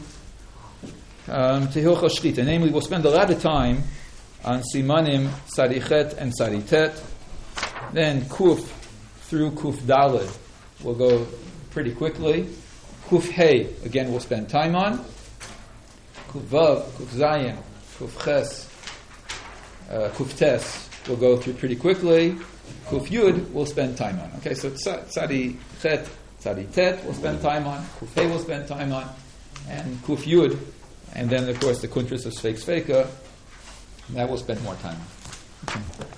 um, to Hilchos Shchita. Namely, we'll spend a lot of time on Simanim Sarichet and Saritet. Then Kuf through Kuf Daled we'll go pretty quickly. Kuf Hey, again, we'll spend time on. Kuf Vav, Kuf Zayin, Kuf Ches, uh, Kuf Tes we'll go through pretty quickly. Kuf Yud we'll spend time on. Okay, so Tzadi Chet, Tzadi Tet we'll spend time on. Kuf Hey we'll spend time on. And Kuf Yud, and then of course the Kuntras of Sfeik Sfeika, that we'll spend more time on. Okay.